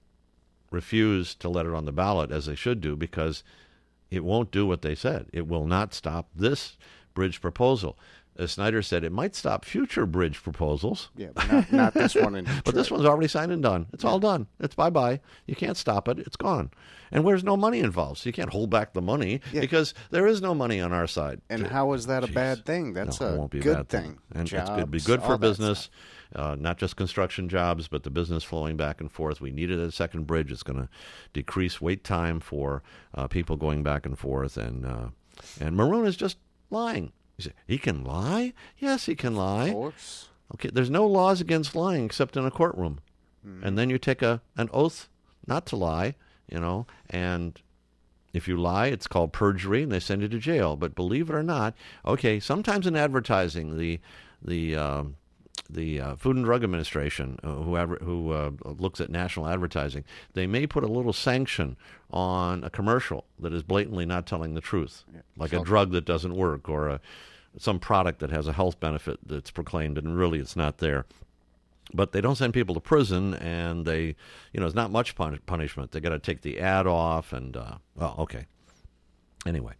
refuse to let it on the ballot, as they should do, because it won't do what they said. It will not stop this bridge proposal. As Snyder said, it might stop future bridge proposals. yeah, but not, not this one in Detroit. But this one's already signed and done. It's all done. It's bye-bye. You can't stop it. It's gone. And there's no money involved, so you can't hold back the money Yeah. because there is no money on our side. And J- how is that a Jeez. bad thing? That's No, it a won't be a good bad thing. And Jobs, it's going to be good all for that business, stuff. uh, not just construction jobs, but the business flowing back and forth. We needed a second bridge. It's going to decrease wait time for uh, people going back and forth. And uh, and Maroon is just lying. He said, he can lie? Yes, he can lie. Of course. Okay, there's no laws against lying except in a courtroom. Hmm. And then you take a an oath not to lie, you know, and if you lie, it's called perjury, and they send you to jail. But believe it or not, okay, sometimes in advertising, the the um, the uh, Food and Drug Administration, uh, whoever who uh, looks at national advertising, they may put a little sanction on a commercial that is blatantly not telling the truth, like a So- drug that doesn't work or a, some product that has a health benefit that's proclaimed and really it's not there. But they don't send people to prison, and they, you know, it's not much pun- punishment. They got to take the ad off, and uh, well, okay. Anyway,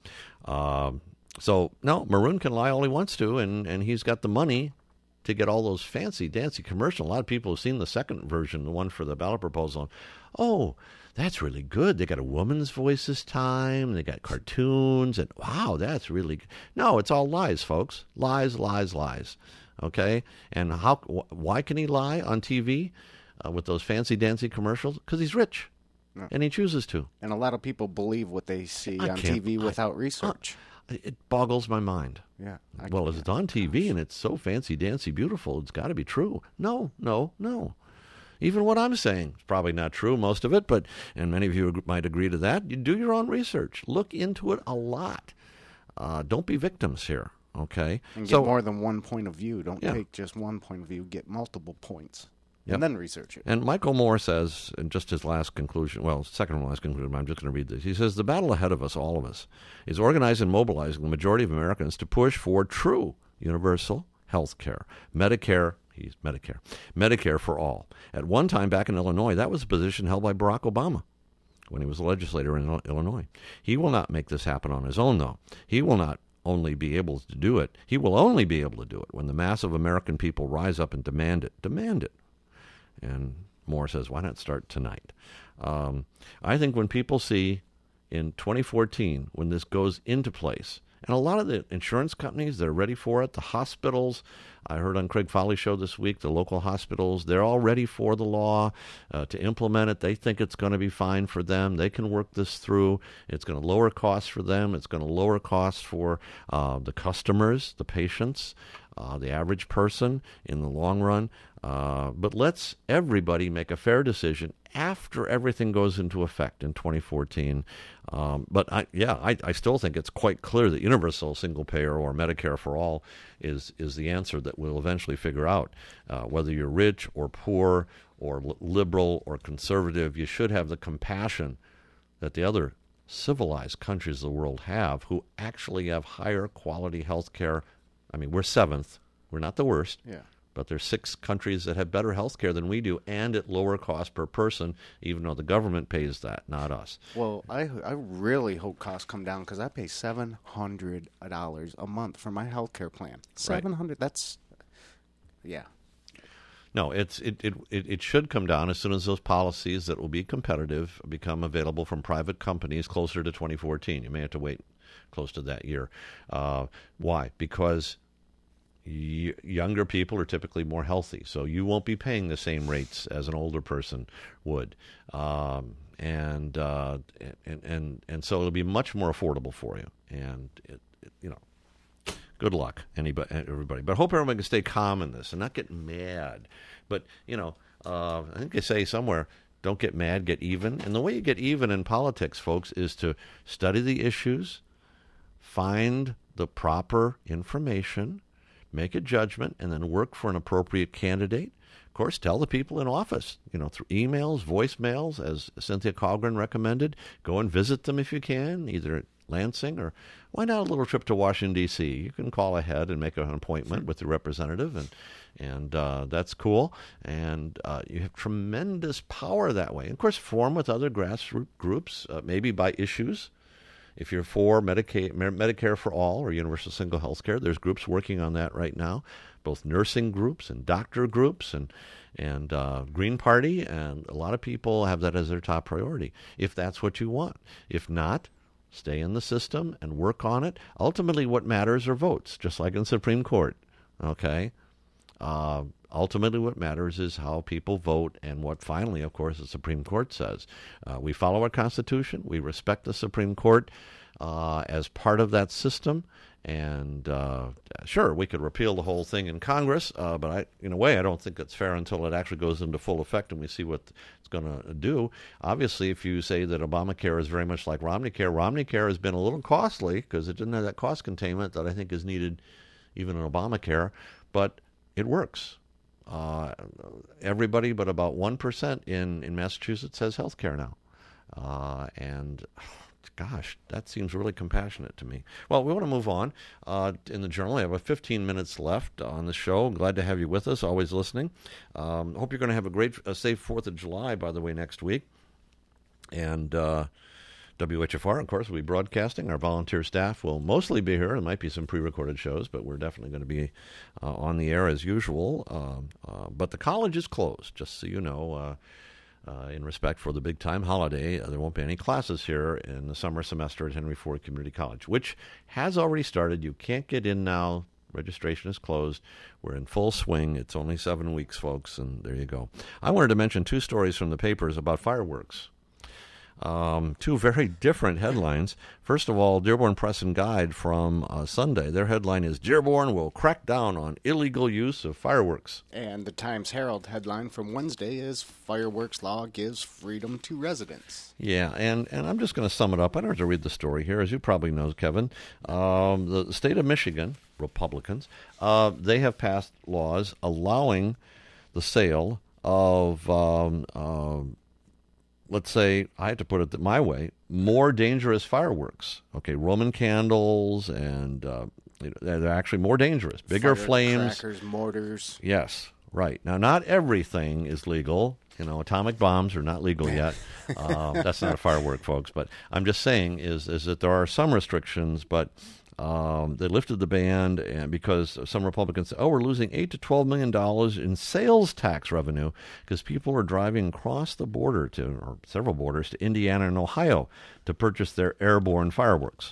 um, so no, Maroon can lie all he wants to, and, and he's got the money to get all those fancy dancy commercials. A lot of people have seen the second version, the one for the ballot proposal. And, oh, that's really good. They got a woman's voice this time. They got cartoons, and wow, that's really good. No, it's all lies, folks. Lies, lies, lies. Okay, and how? Wh- why can he lie on T V uh, with those fancy dancy commercials? Because he's rich, Yeah. and he chooses to. And a lot of people believe what they see I on can't- T V I- without research. It boggles my mind. yeah. I- Well, if it's on T V and it's so fancy dancy beautiful, it's got to be true. No, no, no. Even what I'm saying is probably not true, most of it, but, and many of you ag- might agree to that. You do your own research. Look into it a lot. Uh, don't be victims here, okay? And get So- more than one point of view. Don't Yeah. take just one point of view. Get multiple points. Yep. And then research it. And Michael Moore says, in just his last conclusion, well, second to last conclusion, I'm just going to read this. He says, the battle ahead of us, all of us, is organizing and mobilizing the majority of Americans to push for true universal health care. Medicare, he's Medicare, Medicare for all. At one time back in Illinois, that was a position held by Barack Obama when he was a legislator in Il- Illinois. He will not make this happen on his own, though. He will not only be able to do it, he will only be able to do it when the mass of American people rise up and demand it. Demand it. And Moore says, why not start tonight? Um, I think when people see in twenty fourteen, when this goes into place, and a lot of the insurance companies, they're ready for it. The hospitals, I heard on Craig Foley's show this week, the local hospitals, they're all ready for the law uh, to implement it. They think it's going to be fine for them. They can work this through. It's going to lower costs for them. It's going to lower costs for uh, the customers, the patients, uh, the average person in the long run. Uh, but let's everybody make a fair decision after everything goes into effect in twenty fourteen. Um, but I, yeah, I, I still think it's quite clear that universal single payer or Medicare for all is is the answer that we'll eventually figure out. Uh, whether you're rich or poor or li- liberal or conservative, you should have the compassion that the other civilized countries of the world have, who actually have higher quality health care. I mean, we're seventh. We're not the worst. Yeah. But there's six countries that have better health care than we do, and at lower cost per person, even though the government pays that, not us. Well, I I really hope costs come down because I pay seven hundred dollars a month for my health care plan. seven hundred dollars, that's, yeah. No, it's it, it, it, it should come down as soon as those policies that will be competitive become available from private companies closer to twenty fourteen. You may have to wait close to that year. Uh, why? Because y- younger people are typically more healthy, so you won't be paying the same rates as an older person would. Um, and, uh, and and and so it'll be much more affordable for you. And, it, it, you know, good luck, anybody, everybody. But I hope everyone can stay calm in this and not get mad. But, you know, uh, I think they say somewhere, don't get mad, get even. And the way you get even in politics, folks, is to study the issues, find the proper information, make a judgment, and then work for an appropriate candidate. Of course, tell the people in office, you know, through emails, voicemails, as Cynthia Colgren recommended. Go and visit them if you can, either at Lansing or why not a little trip to Washington, D C? You can call ahead and make an appointment with the representative, and and uh, that's cool. And uh, you have tremendous power that way. And of course, form with other grassroots groups, uh, maybe by issues. If you're for Medicaid, Medicare for all or universal single health care, there's groups working on that right now, both nursing groups and doctor groups and and uh, Green Party, and a lot of people have that as their top priority, if that's what you want. If not, stay in the system and work on it. Ultimately, what matters are votes, just like in Supreme Court, okay? Uh, ultimately, what matters is how people vote and what finally, of course, the Supreme Court says. Uh, we follow our Constitution. We respect the Supreme Court uh, as part of that system. And uh, sure, we could repeal the whole thing in Congress, uh, but I, in a way, I don't think that's fair until it actually goes into full effect and we see what it's going to do. Obviously, if you say that Obamacare is very much like Romneycare, Romneycare has been a little costly because it didn't have that cost containment that I think is needed even in Obamacare, but it works. Uh, everybody but about one percent in, in Massachusetts has health care now. Uh, and... Gosh, that seems really compassionate to me. Well, we want to move on. Uh, in the journal, we have about fifteen minutes left on the show. Glad to have you with us, always listening. Um, hope you're going to have a great, a safe fourth of July, by the way, next week. And uh, W H F R, of course, will be broadcasting. Our volunteer staff will mostly be here. There might be some pre-recorded shows, but we're definitely going to be uh, on the air as usual. Um, uh, but the college is closed, just so you know. Uh, Uh, in respect for the big-time holiday, uh, there won't be any classes here in the summer semester at Henry Ford Community College, which has already started. You can't get in now. Registration is closed. We're in full swing. It's only seven weeks, folks, and there you go. I wanted to mention two stories from the papers about fireworks. Um, two very different headlines. First of all, Dearborn Press and Guide from uh, Sunday. Their headline is, Dearborn will crack down on illegal use of fireworks. And the Times Herald headline from Wednesday is, Fireworks Law Gives Freedom to Residents. Yeah, and, and I'm just going to sum it up. I don't have to read the story here. As you probably know, Kevin, um, the state of Michigan, Republicans, uh, they have passed laws allowing the sale of... Um, uh, let's say, I have to put it my way, more dangerous fireworks. Okay, Roman candles, and uh, they're actually more dangerous. Bigger Fire flames. Crackers, mortars. Yes, right. Now, not everything is legal. You know, atomic bombs are not legal yet. um, that's not a firework, folks. But I'm just saying is, is that there are some restrictions, but... Um, they lifted the ban and because some Republicans said, oh, we're losing eight to twelve million dollars in sales tax revenue because people are driving across the border to, or several borders, to Indiana and Ohio to purchase their airborne fireworks.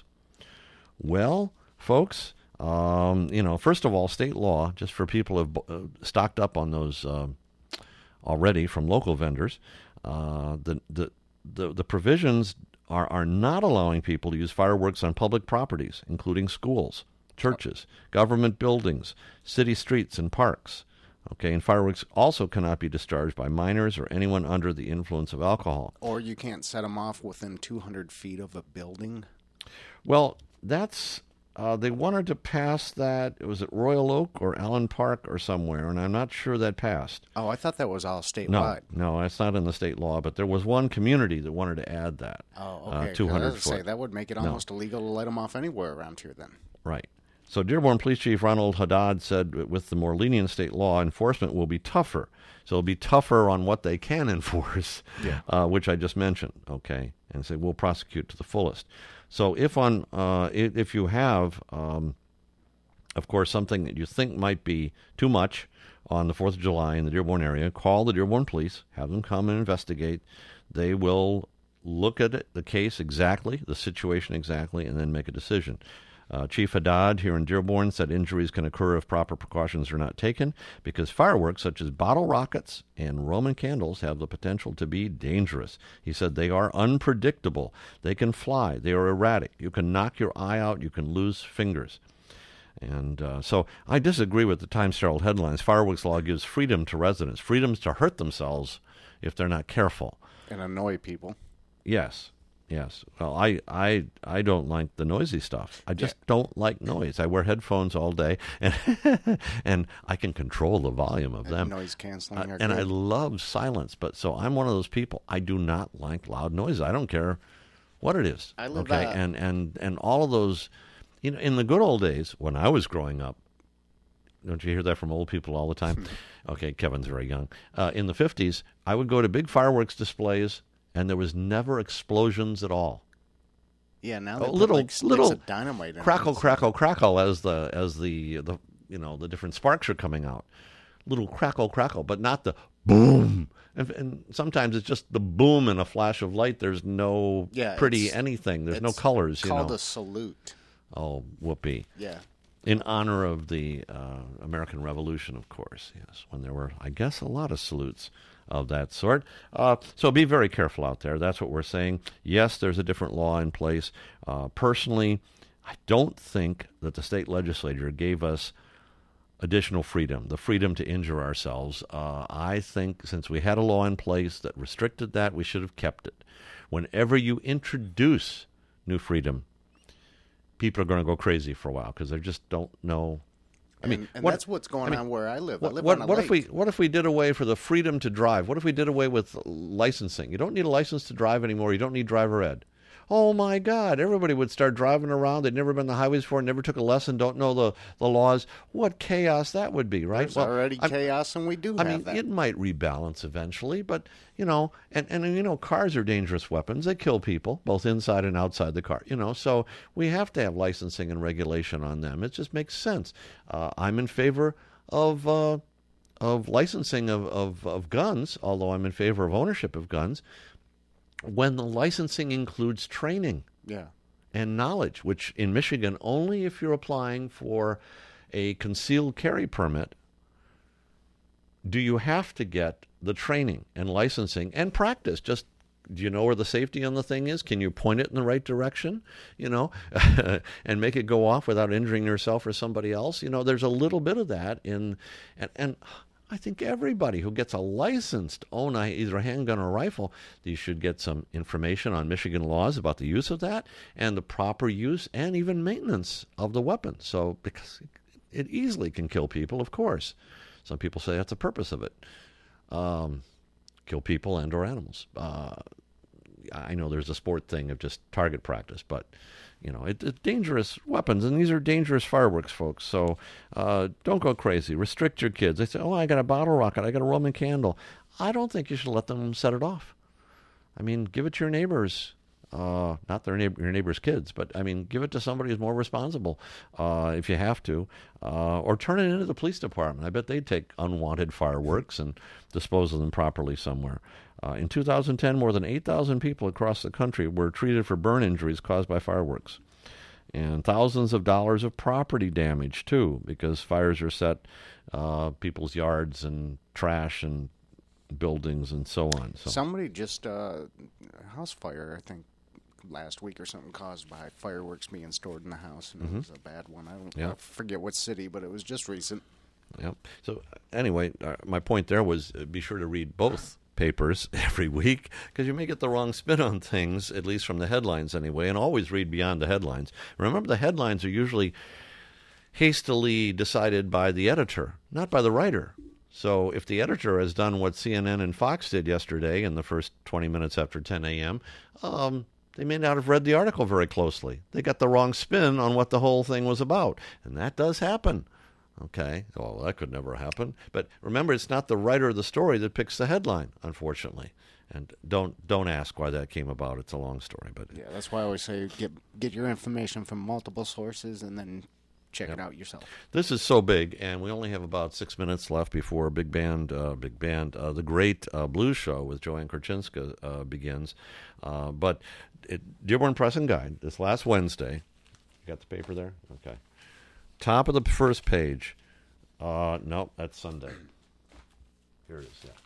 Well, folks, um, you know, first of all, state law, just for people who have uh, stocked up on those uh, already from local vendors, uh, the, the, the, the provisions Are, are not allowing people to use fireworks on public properties, including schools, churches, government buildings, city streets, and parks. Okay, and fireworks also cannot be discharged by minors or anyone under the influence of alcohol. Or you can't set them off within two hundred feet of a building. Well, that's... Uh, they wanted to pass that, it was at Royal Oak or Allen Park or somewhere, and I'm not sure that passed. Oh, I thought that was all statewide. No, no, it's not in the state law, but there was one community that wanted to add that. Oh, okay. Uh, two hundred I was foot. Say, that would make it almost no. illegal to let them off anywhere around here then. Right. So Dearborn Police Chief Ronald Haddad said with the more lenient state law, enforcement will be tougher. So it'll be tougher on what they can enforce, Yeah. uh, which I just mentioned, okay? And say we'll prosecute to the fullest. So if on uh, if, if you have, um, of course, something that you think might be too much on the fourth of July in the Dearborn area, call the Dearborn Police, have them come and investigate. They will look at it, the case exactly, the situation exactly, and then make a decision. Uh, Chief Haddad here in Dearborn said injuries can occur if proper precautions are not taken because fireworks such as bottle rockets and Roman candles have the potential to be dangerous. He said they are unpredictable. They can fly. They are erratic. You can knock your eye out. You can lose fingers. And uh, so I disagree with the Times Herald headlines. Fireworks law gives freedom to residents, freedoms to hurt themselves if they're not careful. And annoy people. Yes. Yes. Well, I, I I don't like the noisy stuff. I just yeah. don't like noise. I wear headphones all day, and and I can control the volume of and them. Noise canceling. Uh, and good. I love silence, but so I'm one of those people. I do not like loud noises. I don't care what it is. I live okay, uh, and and and all of those, you know, in the good old days when I was growing up. Don't you hear that from old people all the time? Okay, Kevin's very young. Uh, in the fifties, I would go to big fireworks displays. And there was never explosions at all. Yeah, now a they little, put like little of dynamite in crackle, it. crackle, crackle as the as the the you know the different sparks are coming out. Little crackle, crackle, but not the boom. And, and sometimes it's just the boom and a flash of light. There's no yeah, pretty anything. There's no colors. It's called you know. a salute. Oh, whoopee! Yeah. In honor of the uh, American Revolution, of course. Yes, when there were, I guess, a lot of salutes of that sort. Uh, so be very careful out there. That's what we're saying. Yes, there's a different law in place. Uh, personally, I don't think that the state legislature gave us additional freedom, the freedom to injure ourselves. Uh, I think since we had a law in place that restricted that, we should have kept it. Whenever you introduce new freedom, people are going to go crazy for a while because they just don't know. I mean, and, and what, that's what's going I mean, on where I live. What, I live what, on a what lake. if we what if we did away for the freedom to drive? What if we did away with licensing? You don't need a license to drive anymore. You don't need driver ed. Oh my God! Everybody would start driving around. They'd never been on the highways before, never took a lesson, don't know the, the laws. What chaos that would be, right? There's well, already I'm, chaos, and we do I have mean, that. it might rebalance eventually, but you know, and, and you know, cars are dangerous weapons. They kill people, both inside and outside the car. You know, so we have to have licensing and regulation on them. It just makes sense. Uh, I'm in favor of uh, of licensing of, of, of guns, although I'm in favor of ownership of guns, when the licensing includes training. Yeah. And knowledge, which in Michigan, only if you're applying for a concealed carry permit, do you have to get the training and licensing and practice. Just, do you know where the safety on the thing is? Can you point it in the right direction, you know, and make it go off without injuring yourself or somebody else? You know, there's a little bit of that in, and, and I think everybody who gets a license to own a, either a handgun or a rifle, you should get some information on Michigan laws about the use of that and the proper use and even maintenance of the weapon. So, because it easily can kill people, of course. Some people say that's the purpose of it. Um, kill people and or animals. Uh, I know there's a sport thing of just target practice, but you know, it, it's dangerous weapons, and these are dangerous fireworks, folks. So uh, don't go crazy. Restrict your kids. They say, oh, I got a bottle rocket. I got a Roman candle. I don't think you should let them set it off. I mean, give it to your neighbors. Uh, not their neighbor, your neighbor's kids, but I mean, give it to somebody who's more responsible uh, if you have to, uh, or turn it into the police department. I bet they'd take unwanted fireworks and dispose of them properly somewhere. Uh, in two thousand ten, more than eight thousand people across the country were treated for burn injuries caused by fireworks, and thousands of dollars of property damage too, because fires are set uh, people's yards and trash and buildings and so on. So. Somebody just uh, a house fire, I think, last week or something caused by fireworks being stored in the house, and mm-hmm. it was a bad one. I don't yep. I forget what city, but it was just recent. Yep. So anyway, uh, my point there was uh, be sure to read both papers every week, because you may get the wrong spin on things, at least from the headlines anyway, and always read beyond the headlines. Remember, the headlines are usually hastily decided by the editor, not by the writer. So if the editor has done what C N N and Fox did yesterday in the first twenty minutes after ten a.m., um, they may not have read the article very closely. They got the wrong spin on what the whole thing was about. And that does happen. Okay, well, that could never happen. But remember, it's not the writer of the story that picks the headline, unfortunately. And don't don't ask why that came about. It's a long story. But yeah, that's why I always say get get your information from multiple sources and then check yep. it out yourself. This is so big, and we only have about six minutes left before Big Band, uh, Big Band, uh, the Great uh, Blues Show with Joanne Korchinska uh, begins. Uh, but it, Dearborn Press and Guide, this last Wednesday, you got the paper there? Okay. Top of the first page. Uh, no, that's Sunday. Here it is, yeah.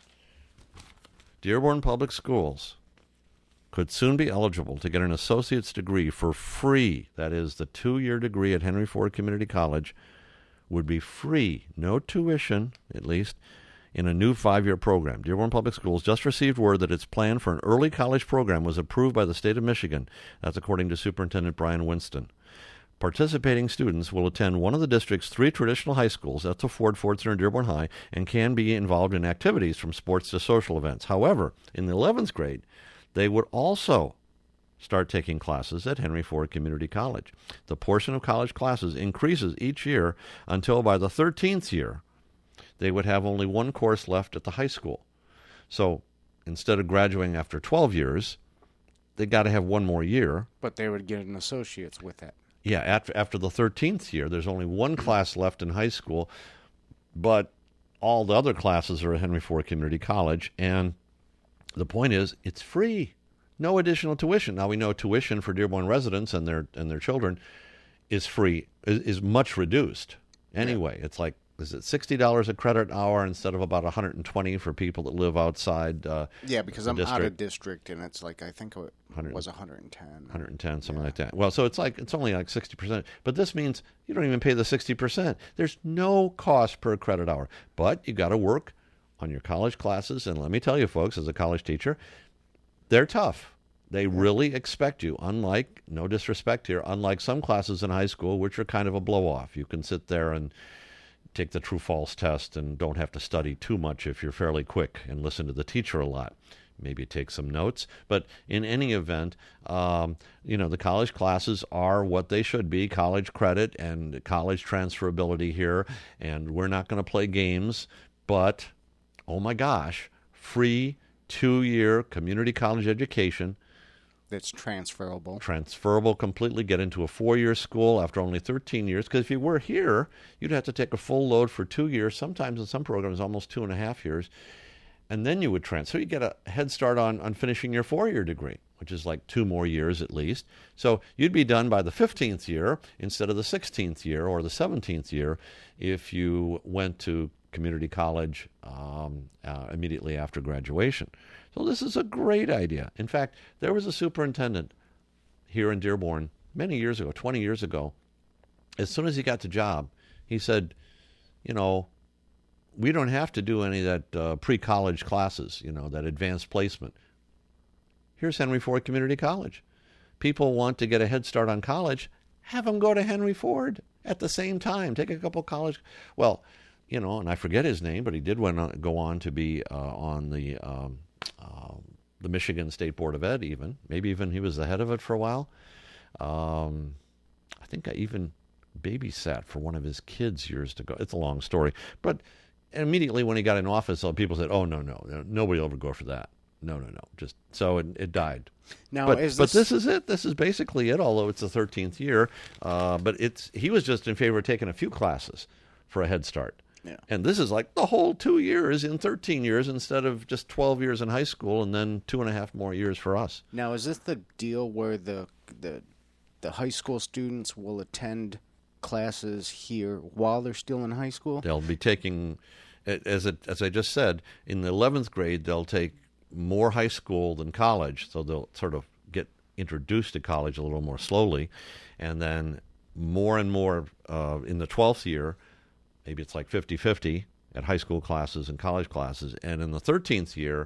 Dearborn Public Schools could soon be eligible to get an associate's degree for free. That is, the two-year degree at Henry Ford Community College would be free, no tuition, at least, in a new five-year program. Dearborn Public Schools just received word that its plan for an early college program was approved by the state of Michigan. That's according to Superintendent Brian Winston. Participating students will attend one of the district's three traditional high schools, that's a Ford, Ford Center, and Dearborn High, and can be involved in activities from sports to social events. However, in the eleventh grade, they would also start taking classes at Henry Ford Community College. The portion of college classes increases each year until by the thirteenth year, they would have only one course left at the high school. So instead of graduating after twelve years, they got to have one more year. But they would get an associate's with that. Yeah, after, after the thirteenth year, there's only one class left in high school, but all the other classes are at Henry Ford Community College, and the point is, it's free. No additional tuition. Now, we know tuition for Dearborn residents and their and their children is free, is, is much reduced. Anyway, yeah. It's like, is it sixty dollars a credit hour instead of about one hundred twenty for people that live outside uh, Yeah, because I'm district. out of district, and it's like, I think it was one hundred ten. one hundred ten, something yeah. like that. Well, so it's like it's only like sixty percent. But this means you don't even pay the sixty percent. There's no cost per credit hour. But you got to work on your college classes. And let me tell you, folks, as a college teacher, they're tough. They really expect you, unlike, no disrespect here, unlike some classes in high school, which are kind of a blow-off. You can sit there and take the true-false test and don't have to study too much if you're fairly quick and listen to the teacher a lot. Maybe take some notes. But in any event, um, you know, the college classes are what they should be, college credit and college transferability here. And we're not going to play games, but, oh my gosh, free two-year community college education. That's transferable. Transferable completely. Get into a four-year school after only thirteen years. Because if you were here, you'd have to take a full load for two years. Sometimes in some programs, almost two and a half years. And then you would transfer. You get a head start on, on finishing your four-year degree, which is like two more years at least. So you'd be done by the fifteenth year instead of the sixteenth year or the seventeenth year if you went to community college um, uh, immediately after graduation. So this is a great idea. In fact, there was a superintendent here in Dearborn many years ago, twenty years ago. As soon as he got the job, he said, you know, we don't have to do any of that uh, pre-college classes, you know, that advanced placement. Here's Henry Ford Community College. People want to get a head start on college, have them go to Henry Ford at the same time. Take a couple college, well, you know, and I forget his name, but he did went on, go on to be uh, on the um, uh, the Michigan State Board of Ed even. Maybe even he was the head of it for a while. Um, I think I even babysat for one of his kids years ago. It's a long story. But immediately when he got in office, people said, oh, no, no, nobody will ever go for that. No, no, no. Just so it, it died. Now, but, is but this... this is it. This is basically it, although it's the thirteenth year. Uh, but it's he was just in favor of taking a few classes for a head start. Yeah. And this is like the whole two years in thirteen years instead of just twelve years in high school and then two and a half more years for us. Now, is this the deal where the the the high school students will attend classes here while they're still in high school? They'll be taking, as it, as I just said, in the eleventh grade, they'll take more high school than college, so they'll sort of get introduced to college a little more slowly, and then more and more uh, in the twelfth year. Maybe it's like fifty-fifty at high school classes and college classes. And in the thirteenth year,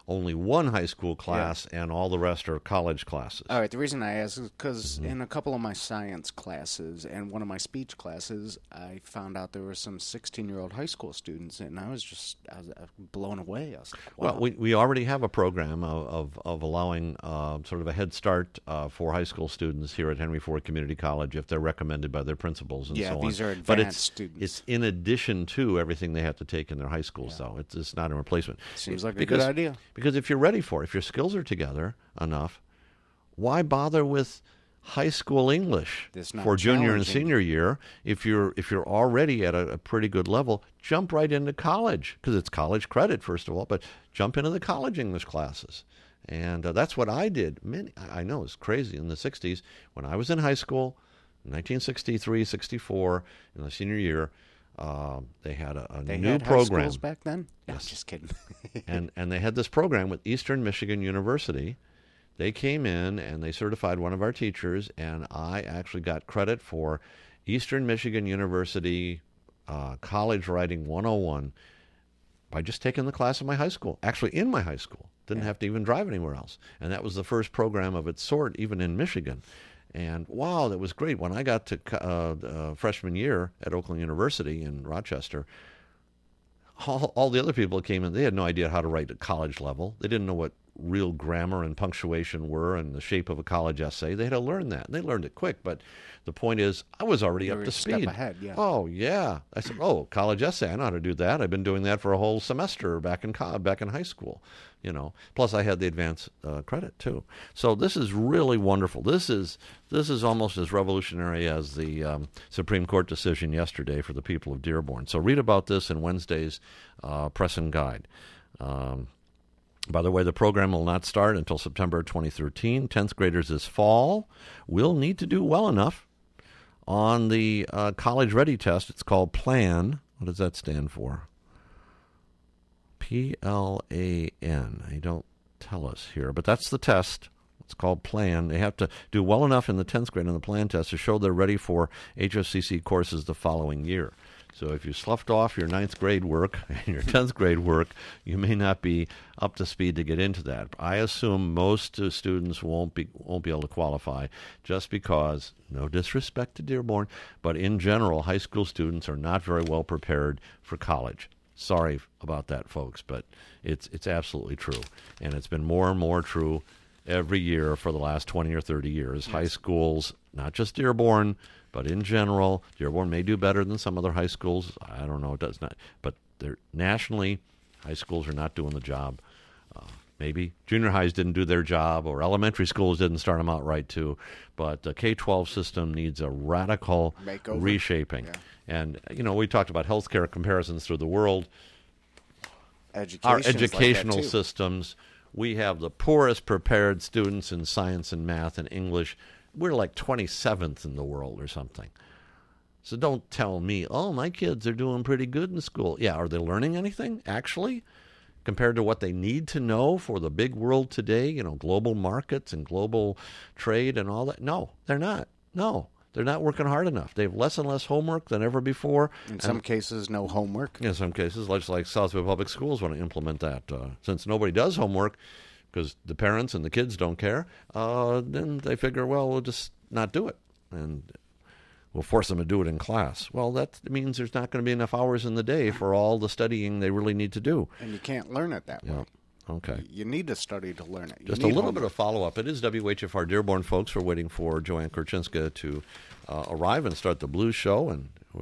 only one high school class, and all the rest are college classes. All right, the reason I ask is because mm-hmm. in a couple of my science classes and one of my speech classes, I found out there were some sixteen-year-old high school students, and I was just I was blown away. I was like, wow. Well, we, we already have a program of, of, of allowing uh, sort of a head start uh, for high school students here at Henry Ford Community College if they're recommended by their principals and yeah, so on. Yeah, these are advanced but it's, students. It's in addition to everything they have to take in their high schools, yeah. though. It's, it's not a replacement. Seems like because, a good idea. Because if you're ready for it, if your skills are together enough, why bother with high school English for junior and senior year? If you're if you're already at a, a pretty good level, jump right into college, because it's college credit, first of all, but jump into the college English classes. And uh, that's what I did. Many, I know it's crazy in the sixties. When I was in high school, nineteen sixty-three, sixty-four, in the senior year, uh, they had a, a they new had program. High schools back then? No, Yes. just kidding. and and they had this program with Eastern Michigan University. They came in and they certified one of our teachers, and I actually got credit for Eastern Michigan University uh, College Writing one oh one by just taking the class in my high school, actually in my high school. Didn't yeah. have to even drive anywhere else. And that was the first program of its sort, even in Michigan. And wow, that was great. When I got to uh, uh, freshman year at Oakland University in Rochester, all, all the other people that came in, they had no idea how to write at college level. They didn't know what real grammar and punctuation were and the shape of a college essay. They had to learn that. And they learned it quick. But the point is, I was already you up were to a step speed. ahead, yeah. Oh, yeah. I said, oh, college essay, I know how to do that. I've been doing that for a whole semester back in co- back in high school. You know, plus I had the advanced uh, credit too. So this is really wonderful. This is this is almost as revolutionary as the um, Supreme Court decision yesterday for the people of Dearborn. So read about this in Wednesday's uh, Press and Guide. Um, by the way, the program will not start until September twenty thirteen. tenth graders this fall will need to do well enough on the uh, College Ready test. It's called PLAN. What does that stand for? P L A N. They don't tell us here, but that's the test. It's called PLAN. They have to do well enough in the tenth grade on the PLAN test to show they're ready for H S C C courses the following year. So if you sloughed off your ninth grade work and your tenth grade work, you may not be up to speed to get into that. I assume most uh, students won't be won't be able to qualify just because, no disrespect to Dearborn, but in general, high school students are not very well prepared for college. Sorry about that, folks, but it's it's absolutely true. And it's been more and more true every year for the last twenty or thirty years. Yes. High schools, not just Dearborn, but in general, Dearborn may do better than some other high schools. I don't know, it does not. But they're, nationally, high schools are not doing the job. Uh, maybe junior highs didn't do their job, or elementary schools didn't start them out right, too. But the K twelve system needs a radical Makeover. reshaping. Yeah. And, you know, we talked about healthcare comparisons through the world. Education's Our like that, educational too. systems, we have the poorest prepared students in science and math and English. We're like twenty-seventh in the world or something. So don't tell me, oh, my kids are doing pretty good in school. Yeah, are they learning anything, actually, compared to what they need to know for the big world today, you know, global markets and global trade and all that? No, they're not. No. They're not working hard enough. They have less and less homework than ever before. In and some cases, no homework. In some cases, like, like Southfield Public Schools want to implement that. Uh, since nobody does homework because the parents and the kids don't care, uh, then they figure, well, we'll just not do it. And we'll force them to do it in class. Well, that means there's not going to be enough hours in the day for all the studying they really need to do. And you can't learn it that Yeah. way. Okay. You need to study to learn it. You Just a need little homework. bit of follow-up. It is W H F R Dearborn, folks. We're waiting for Joanne Korchinska to uh, arrive and start the blues show, and